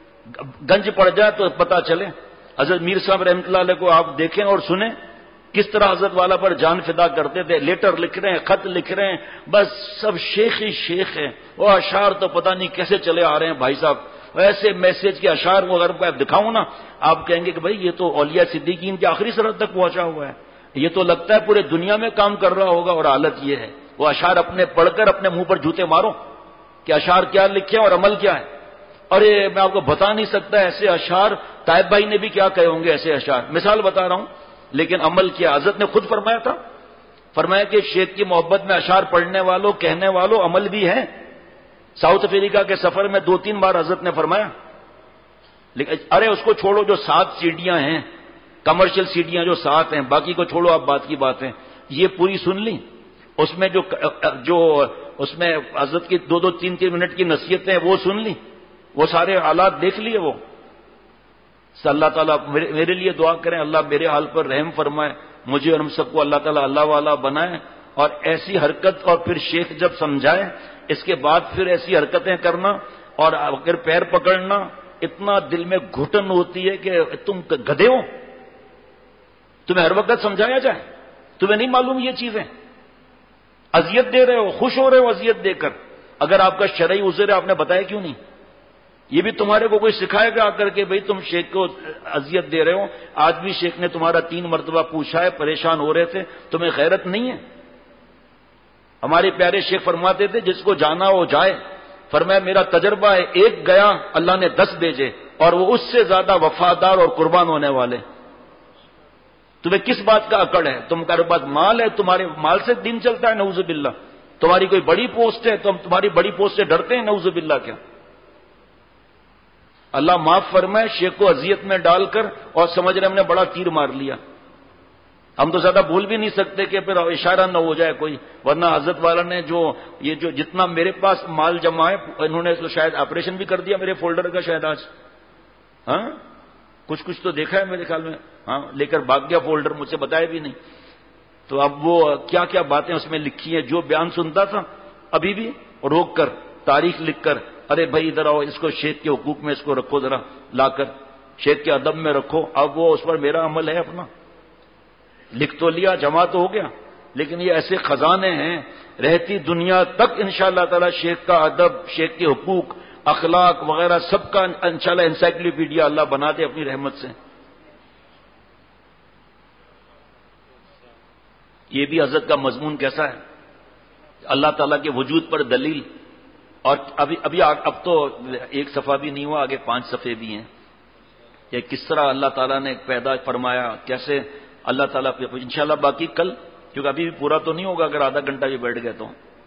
گنج پڑ جائے تو پتہ چلے. حضرت میر صاحب رحمۃ اللہ علیہ کو آپ دیکھیں اور سنیں کس طرح حضرت والا پر جان فدا کرتے تھے. لیٹر لکھ رہے ہیں, خط لکھ رہے ہیں, بس سب شیخ ہی شیخ ہیں. وہ اشعار تو پتہ نہیں کیسے چلے آ رہے ہیں بھائی صاحب. ایسے میسج کے اشعار کو اگر آپ دکھاؤں نا, آپ کہیں گے کہ بھائی یہ تو اولیاء صدیقین کے آخری سرحد تک پہنچا ہوا ہے, یہ تو لگتا ہے پورے دنیا میں کام کر رہا ہوگا. اور حالت یہ ہے وہ اشعار اپنے پڑھ کر اپنے منہ پر جوتے مارو کہ اشعار کیا لکھے اور عمل کیا ہے. ارے میں آپ کو بتا نہیں سکتا ایسے اشعار, طائب بھائی نے بھی کیا کہے ہوں گے ایسے اشعار, مثال بتا رہا ہوں. لیکن عمل کیا, حضرت نے خود فرمایا تھا, فرمایا کہ شیخ کی محبت میں اشعار پڑھنے والوں, کہنے والوں, عمل بھی ہے. ساؤتھ افریقہ کے سفر میں دو تین بار حضرت نے فرمایا. لیکن ارے اس کو چھوڑو, جو سات سیڑھیاں ہیں, کمرشل سیڑھیاں جو سات ہیں, باقی کو چھوڑو, آپ بات کی بات ہے. یہ پوری سن لی, اس میں جو جو اس میں حضرت کی دو دو تین تین منٹ کی نصیحتیں وہ سن لی, وہ سارے حالات دیکھ لیے. وہ اللہ تعالیٰ میرے لیے دعا کریں, اللہ میرے حال پر رحم فرمائے, مجھے اور ہم سب کو اللہ تعالیٰ اللہ والا بنائے. اور ایسی حرکت, اور پھر شیخ جب سمجھائے اس کے بعد پھر ایسی حرکتیں کرنا, اور اگر پیر پکڑنا, اتنا دل میں گھٹن ہوتی ہے کہ تم گدھے ہو, تمہیں ہر وقت سمجھایا جائے, تمہیں نہیں معلوم یہ چیزیں, اذیت دے رہے ہو, خوش ہو رہے ہو اذیت دے کر. اگر آپ کا شرعی عذر ہے, آپ نے بتایا کیوں نہیں؟ یہ بھی تمہارے کو کوئی سکھائے گا آ کر کے بھئی تم شیخ کو اذیت دے رہے ہو. آج بھی شیخ نے تمہارا تین مرتبہ پوچھا ہے, پریشان ہو رہے تھے, تمہیں غیرت نہیں ہے؟ ہمارے پیارے شیخ فرماتے تھے جس کو جانا ہو جائے, فرمایا میرا تجربہ ہے, ایک گیا اللہ نے دس بھیجے, اور وہ اس سے زیادہ وفادار اور قربان ہونے والے. تمہیں کس بات کا اکڑ ہے؟ تمہارے پاس مال ہے, تمہارے مال سے دین چلتا ہے, نعوذ باللہ. تمہاری کوئی بڑی پوسٹ ہے, تم تمہاری بڑی پوسٹ سے ڈرتے ہیں, نعوذ باللہ. کیا اللہ معاف فرمائے, شیخ کو اذیت میں ڈال کر اور سمجھ رہے ہم نے بڑا تیر مار لیا. ہم تو زیادہ بول بھی نہیں سکتے کہ پھر اشارہ نہ ہو جائے کوئی, ورنہ حضرت والا نے جو یہ جو جتنا میرے پاس مال جمع ہے, انہوں نے تو شاید آپریشن بھی کر دیا میرے فولڈر کا شاید آج. ہاں کچھ کچھ تو دیکھا ہے میرے خیال میں, ہاں لے کر بھاگ گیا فولڈر, مجھ سے بتایا بھی نہیں. تو اب وہ کیا کیا باتیں اس میں لکھی ہیں, جو بیان سنتا تھا ابھی بھی روک کر تاریخ لکھ کر, ارے بھائی ادھر آؤ, اس کو شیخ کے حقوق میں اس کو رکھو, ذرا لا کر شیخ کے ادب میں رکھو. اب وہ اس پر میرا عمل ہے اپنا, لکھ تو لیا, جمع تو ہو گیا, لیکن یہ ایسے خزانے ہیں, رہتی دنیا تک انشاءاللہ تعالی شیخ کا ادب, شیخ کے حقوق, اخلاق وغیرہ سب کا انشاءاللہ انسائکلوپیڈیا اللہ بنا دے اپنی رحمت سے. یہ بھی حضرت کا مضمون کیسا ہے, اللہ تعالیٰ کے وجود پر دلیل. اور ابھی ابھی اب تو ایک صفحہ بھی نہیں ہوا, آگے پانچ صفحے بھی ہیں, کہ کس طرح اللہ تعالیٰ نے پیدا فرمایا, کیسے اللہ تعالیٰ پہ انشاءاللہ باقی کل، کیونکہ ابھی بھی پورا تو نہیں ہوگا اگر آدھا گھنٹہ بھی بیٹھ گئے تو.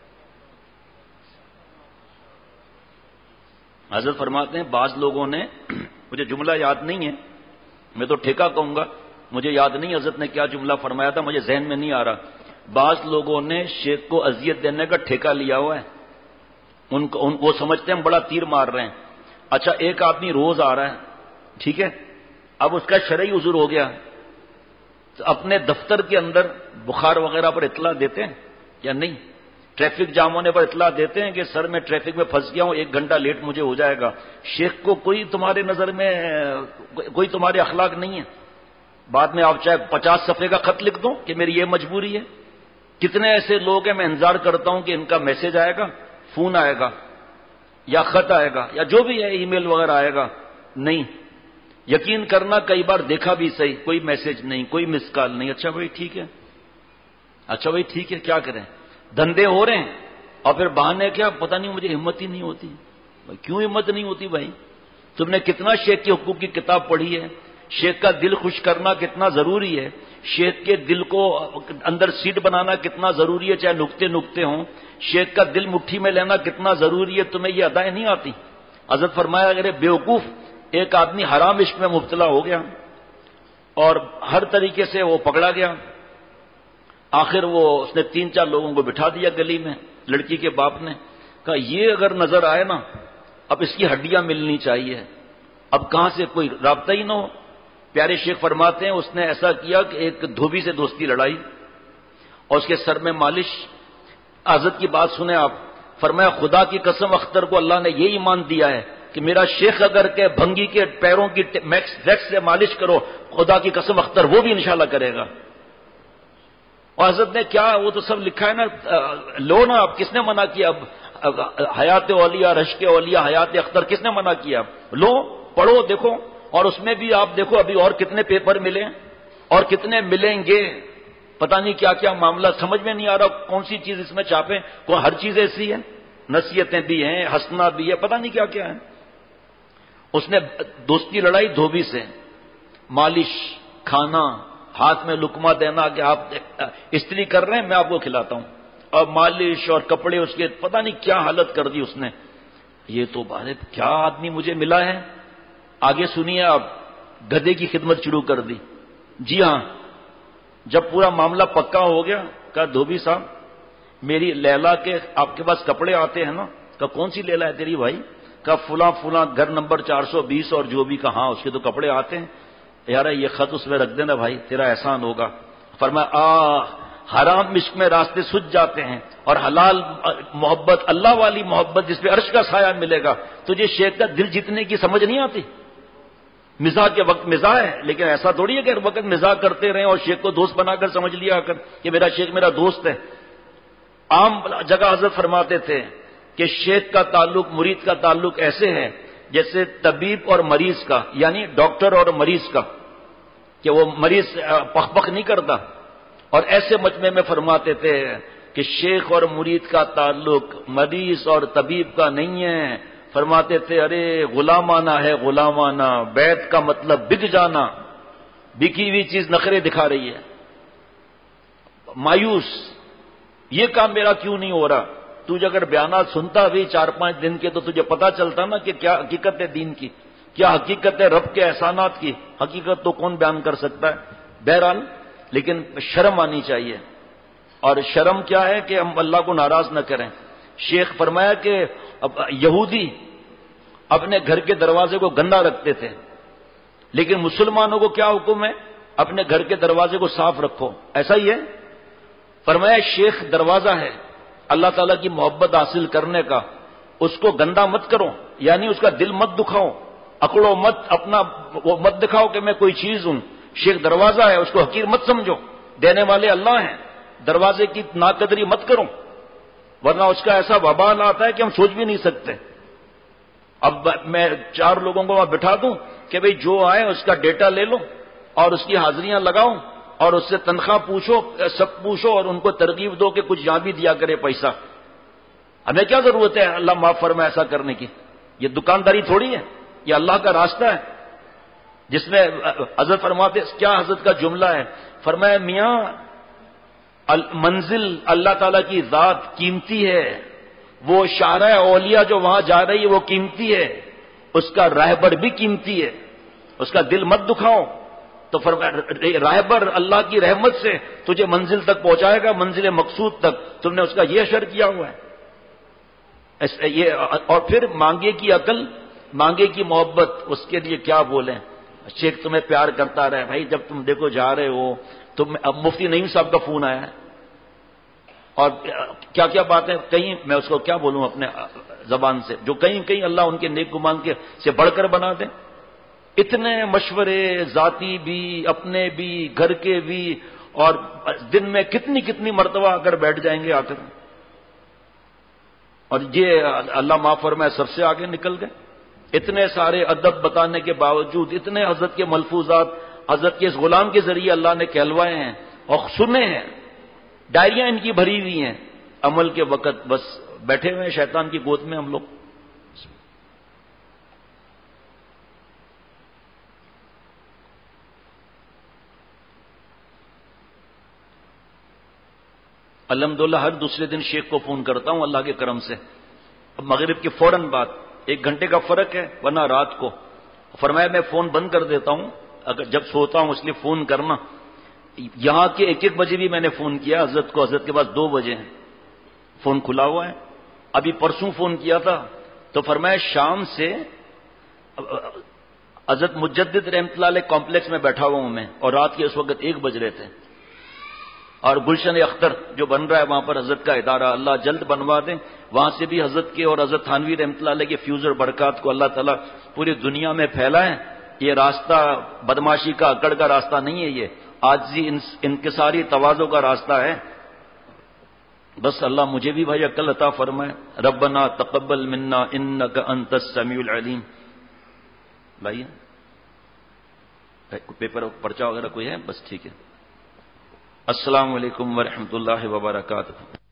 حضرت فرماتے ہیں بعض لوگوں نے، مجھے جملہ یاد نہیں ہے، میں تو ٹھیکہ کہوں گا، مجھے یاد نہیں حضرت نے کیا جملہ فرمایا تھا، مجھے ذہن میں نہیں آ رہا. بعض لوگوں نے شیخ کو اذیت دینے کا ٹھیکہ لیا ہوا ہے، ان کو ان وہ سمجھتے ہیں ہم بڑا تیر مار رہے ہیں. اچھا ایک آدمی روز آ رہا ہے، ٹھیک ہے، اب اس کا شرعی عذر ہو گیا، تو اپنے دفتر کے اندر بخار وغیرہ پر اطلاع دیتے ہیں یا نہیں؟ ٹریفک جام ہونے پر اطلاع دیتے ہیں کہ سر میں ٹریفک میں پھنس گیا ہوں، ایک گھنٹہ لیٹ مجھے ہو جائے گا. شیخ کو کوئی تمہارے نظر میں کوئی تمہارے اخلاق نہیں ہے؟ بعد میں آپ چاہے پچاس صفحے کا خط لکھ دو کہ میری یہ مجبوری ہے. کتنے ایسے لوگ ہیں میں انتظار کرتا ہوں کہ ان کا میسج آئے گا، فون آئے گا یا خط آئے گا یا جو بھی ہے ای میل وغیرہ آئے گا، نہیں. یقین کرنا کئی بار دیکھا بھی صحیح، کوئی میسج نہیں، کوئی مس کال نہیں. اچھا بھائی ٹھیک ہے، اچھا بھائی ٹھیک ہے، کیا کریں، دھندے ہو رہے ہیں اور پھر بہانے کیا، پتہ نہیں مجھے ہمت ہی نہیں ہوتی. بھائی کیوں ہمت نہیں ہوتی بھائی؟ تم نے کتنا شیخ کے حقوق کی کتاب پڑھی ہے، شیخ کا دل خوش کرنا کتنا ضروری ہے، شیخ کے دل کو اندر سیٹ بنانا کتنا ضروری ہے، چاہے نکتے نکتے ہوں، شیخ کا دل مٹھی میں لینا کتنا ضروری ہے، تمہیں یہ ادائیں نہیں آتی. حضرت فرمایا اگر بیوقوف ایک آدمی حرام عشق میں مبتلا ہو گیا اور ہر طریقے سے وہ پکڑا گیا، آخر وہ اس نے تین چار لوگوں کو بٹھا دیا گلی میں، لڑکی کے باپ نے کہا یہ اگر نظر آئے نا اب اس کی ہڈیاں ملنی چاہیے، اب کہاں سے کوئی رابطہ ہی نہ ہو. پیارے شیخ فرماتے ہیں اس نے ایسا کیا کہ ایک دھوبی سے دوستی لڑائی اور اس کے سر میں مالش. حضرت کی بات سنیں آپ، فرمایا خدا کی قسم اختر کو اللہ نے یہ ایمان دیا ہے کہ میرا شیخ اگر کہ بھنگی کے پیروں کی میکس ویکس سے مالش کرو، خدا کی قسم اختر وہ بھی انشاءاللہ کرے گا. اور حضرت نے کیا، وہ تو سب لکھا ہے نا، لو نا. اب کس نے منع کیا؟ اب حیات اولیاء، رشک اولیاء، حیات اختر کس نے منع کیا؟ لو پڑھو دیکھو. اور اس میں بھی آپ دیکھو ابھی اور کتنے پیپر ملے اور کتنے ملیں گے، پتہ نہیں کیا کیا معاملہ، سمجھ میں نہیں آ رہا کون سی چیز اس میں چھاپیں. کوئی ہر چیز ایسی ہے، نصیحتیں بھی ہیں، ہنسنا بھی ہے، پتہ نہیں کیا کیا ہے. اس نے دوستی لڑائی دھوبی سے، مالش، کھانا، ہاتھ میں لقمہ دینا کہ آپ استری کر رہے ہیں میں آپ کو کھلاتا ہوں، اور مالش اور کپڑے اس کے، پتہ نہیں کیا حالت کر دی اس نے. یہ تو بھارت کیا آدمی مجھے ملا ہے. آگے سنیے آپ، گدھے کی خدمت شروع کر دی. جی ہاں، جب پورا معاملہ پکا ہو گیا کہا دھوبی صاحب میری لیلا کے آپ کے پاس کپڑے آتے ہیں نا؟ کہا کون سی لیلا ہے تیری بھائی؟ کہا فلاں فلاں گھر نمبر چار سو بیس اور جو بھی. کہا اس کے تو کپڑے آتے ہیں. یار یہ خط اس میں رکھ دینا بھائی، تیرا احسان ہوگا. فرمایا آہ حرام عشق میں راستے سج جاتے ہیں اور حلال محبت، اللہ والی محبت جس پہ عرش کا سایہ ملے گا، تجھے شیخ کا دل جیتنے کی سمجھ نہیں آتی. مزاح کے وقت مزاح ہے، لیکن ایسا تھوڑی ہے کہ ہر وقت مزاح کرتے رہیں اور شیخ کو دوست بنا کر سمجھ لیا کر کہ میرا شیخ میرا دوست ہے. عام جگہ حضرت فرماتے تھے کہ شیخ کا تعلق، مرید کا تعلق ایسے ہے جیسے طبیب اور مریض کا، یعنی ڈاکٹر اور مریض کا، کہ وہ مریض پخ پخ نہیں کرتا. اور ایسے مجمع میں فرماتے تھے کہ شیخ اور مرید کا تعلق مریض اور طبیب کا نہیں ہے. فرماتے تھے ارے غلامانہ ہے، غلامانہ، بیعت کا مطلب بک جانا. بکی ہوئی چیز نخرے دکھا رہی ہے. مایوس، یہ کام میرا کیوں نہیں ہو رہا؟ تجھے اگر بیانات سنتا بھی چار پانچ دن کے تو تجھے پتا چلتا نا کہ کیا حقیقت ہے دین کی، کیا حقیقت ہے رب کے احسانات کی. حقیقت تو کون بیان کر سکتا ہے. بہرحال لیکن شرم آنی چاہیے. اور شرم کیا ہے کہ ہم اللہ کو ناراض نہ کریں. شیخ فرمایا کہ یہودی اپنے گھر کے دروازے کو گندا رکھتے تھے، لیکن مسلمانوں کو کیا حکم ہے؟ اپنے گھر کے دروازے کو صاف رکھو. ایسا ہی ہے. فرمایا شیخ دروازہ ہے اللہ تعالیٰ کی محبت حاصل کرنے کا، اس کو گندا مت کرو، یعنی اس کا دل مت دکھاؤ، اکڑو مت، اپنا وہ مت دکھاؤ کہ میں کوئی چیز ہوں. شیخ دروازہ ہے، اس کو حقیر مت سمجھو، دینے والے اللہ ہیں. دروازے کی ناقدری مت کرو، ورنہ اس کا ایسا وبال آتا ہے کہ ہم سوچ بھی نہیں سکتے. اب میں چار لوگوں کو وہاں بٹھا دوں کہ بھئی جو آئے اس کا ڈیٹا لے لو اور اس کی حاضریاں لگاؤ اور اس سے تنخواہ پوچھو، سب پوچھو اور ان کو ترغیب دو کہ کچھ یہاں بھی دیا کرے پیسہ. ہمیں کیا ضرورت ہے اللہ معاف فرمائے ایسا کرنے کی؟ یہ دکانداری تھوڑی ہے، یہ اللہ کا راستہ ہے. جس میں حضرت فرماتے کیا حضرت کا جملہ ہے، فرمایا میاں منزل اللہ تعالیٰ کی ذات قیمتی ہے، وہ شاہراہ اولیاء جو وہاں جا رہی ہے وہ قیمتی ہے، اس کا راہبر بھی قیمتی ہے، اس کا دل مت دکھاؤ۔ تو فرمایا راہبر اللہ کی رحمت سے تجھے منزل تک پہنچائے گا، منزل مقصود تک، تم نے اس کا یہ اشر کیا ہوا ہے یہ۔ اور پھر مانگے کی عقل، مانگے کی محبت، اس کے لیے کیا بولیں؟ شیخ تمہیں پیار کرتا رہے بھائی، جب تم دیکھو جا رہے ہو تم، اب مفتی نعیم صاحب کا فون آیا ہے اور کیا کیا باتیں کہیں، میں اس کو کیا بولوں اپنے زبان سے، جو کہیں کہیں اللہ ان کے نیک گمان کے سے بڑھ کر بنا دیں۔ اتنے مشورے ذاتی بھی، اپنے بھی، گھر کے بھی، اور دن میں کتنی کتنی مرتبہ اگر بیٹھ جائیں گے آ کر، اور یہ اللہ معاف فرمائے سب سے آگے نکل گئے۔ اتنے سارے ادب بتانے کے باوجود، اتنے حضرت کے ملفوظات حضرت کے اس غلام کے ذریعے اللہ نے کہلوائے ہیں اور سنے ہیں، ڈائریاں ان کی بھری ہوئی ہیں، عمل کے وقت بس بیٹھے ہوئے ہیں شیطان کی گود میں ہم لوگ۔ الحمدللہ ہر دوسرے دن شیخ کو فون کرتا ہوں اللہ کے کرم سے، اب مغرب کے فوراً بعد، ایک گھنٹے کا فرق ہے ورنہ رات کو۔ فرمایا میں فون بند کر دیتا ہوں اگر جب سوتا ہوں، اس لیے فون کرنا۔ یہاں کے ایک ایک بجے بھی میں نے فون کیا حضرت کو، حضرت کے پاس دو بجے ہیں، فون کھلا ہوا ہے۔ ابھی پرسوں فون کیا تھا تو فرمایا شام سے حضرت مجدد رحمۃ اللہ علیہ کمپلیکس میں بیٹھا ہوا ہوں میں، اور رات کے اس وقت ایک بج رہے تھے، اور گلشن اختر جو بن رہا ہے وہاں پر حضرت کا ادارہ، اللہ جلد بنوا دیں، وہاں سے بھی حضرت کے اور حضرت تھانوی رحمۃ اللہ علیہ کے فیوز اور برکات کو اللہ تعالیٰ پوری دنیا میں پھیلائیں۔ یہ راستہ بدماشی کا، اکڑ کا راستہ نہیں ہے، یہ عاجزی انکساری تواضع کا راستہ ہے۔ بس اللہ مجھے بھی بھائی عقل عطا فرمائے۔ ربنا تقبل منا انک انت السمیع العلیم۔ لائیے پیپر پرچہ وغیرہ کوئی ہے؟ بس ٹھیک ہے۔ السلام علیکم ورحمۃ اللہ وبرکاتہ۔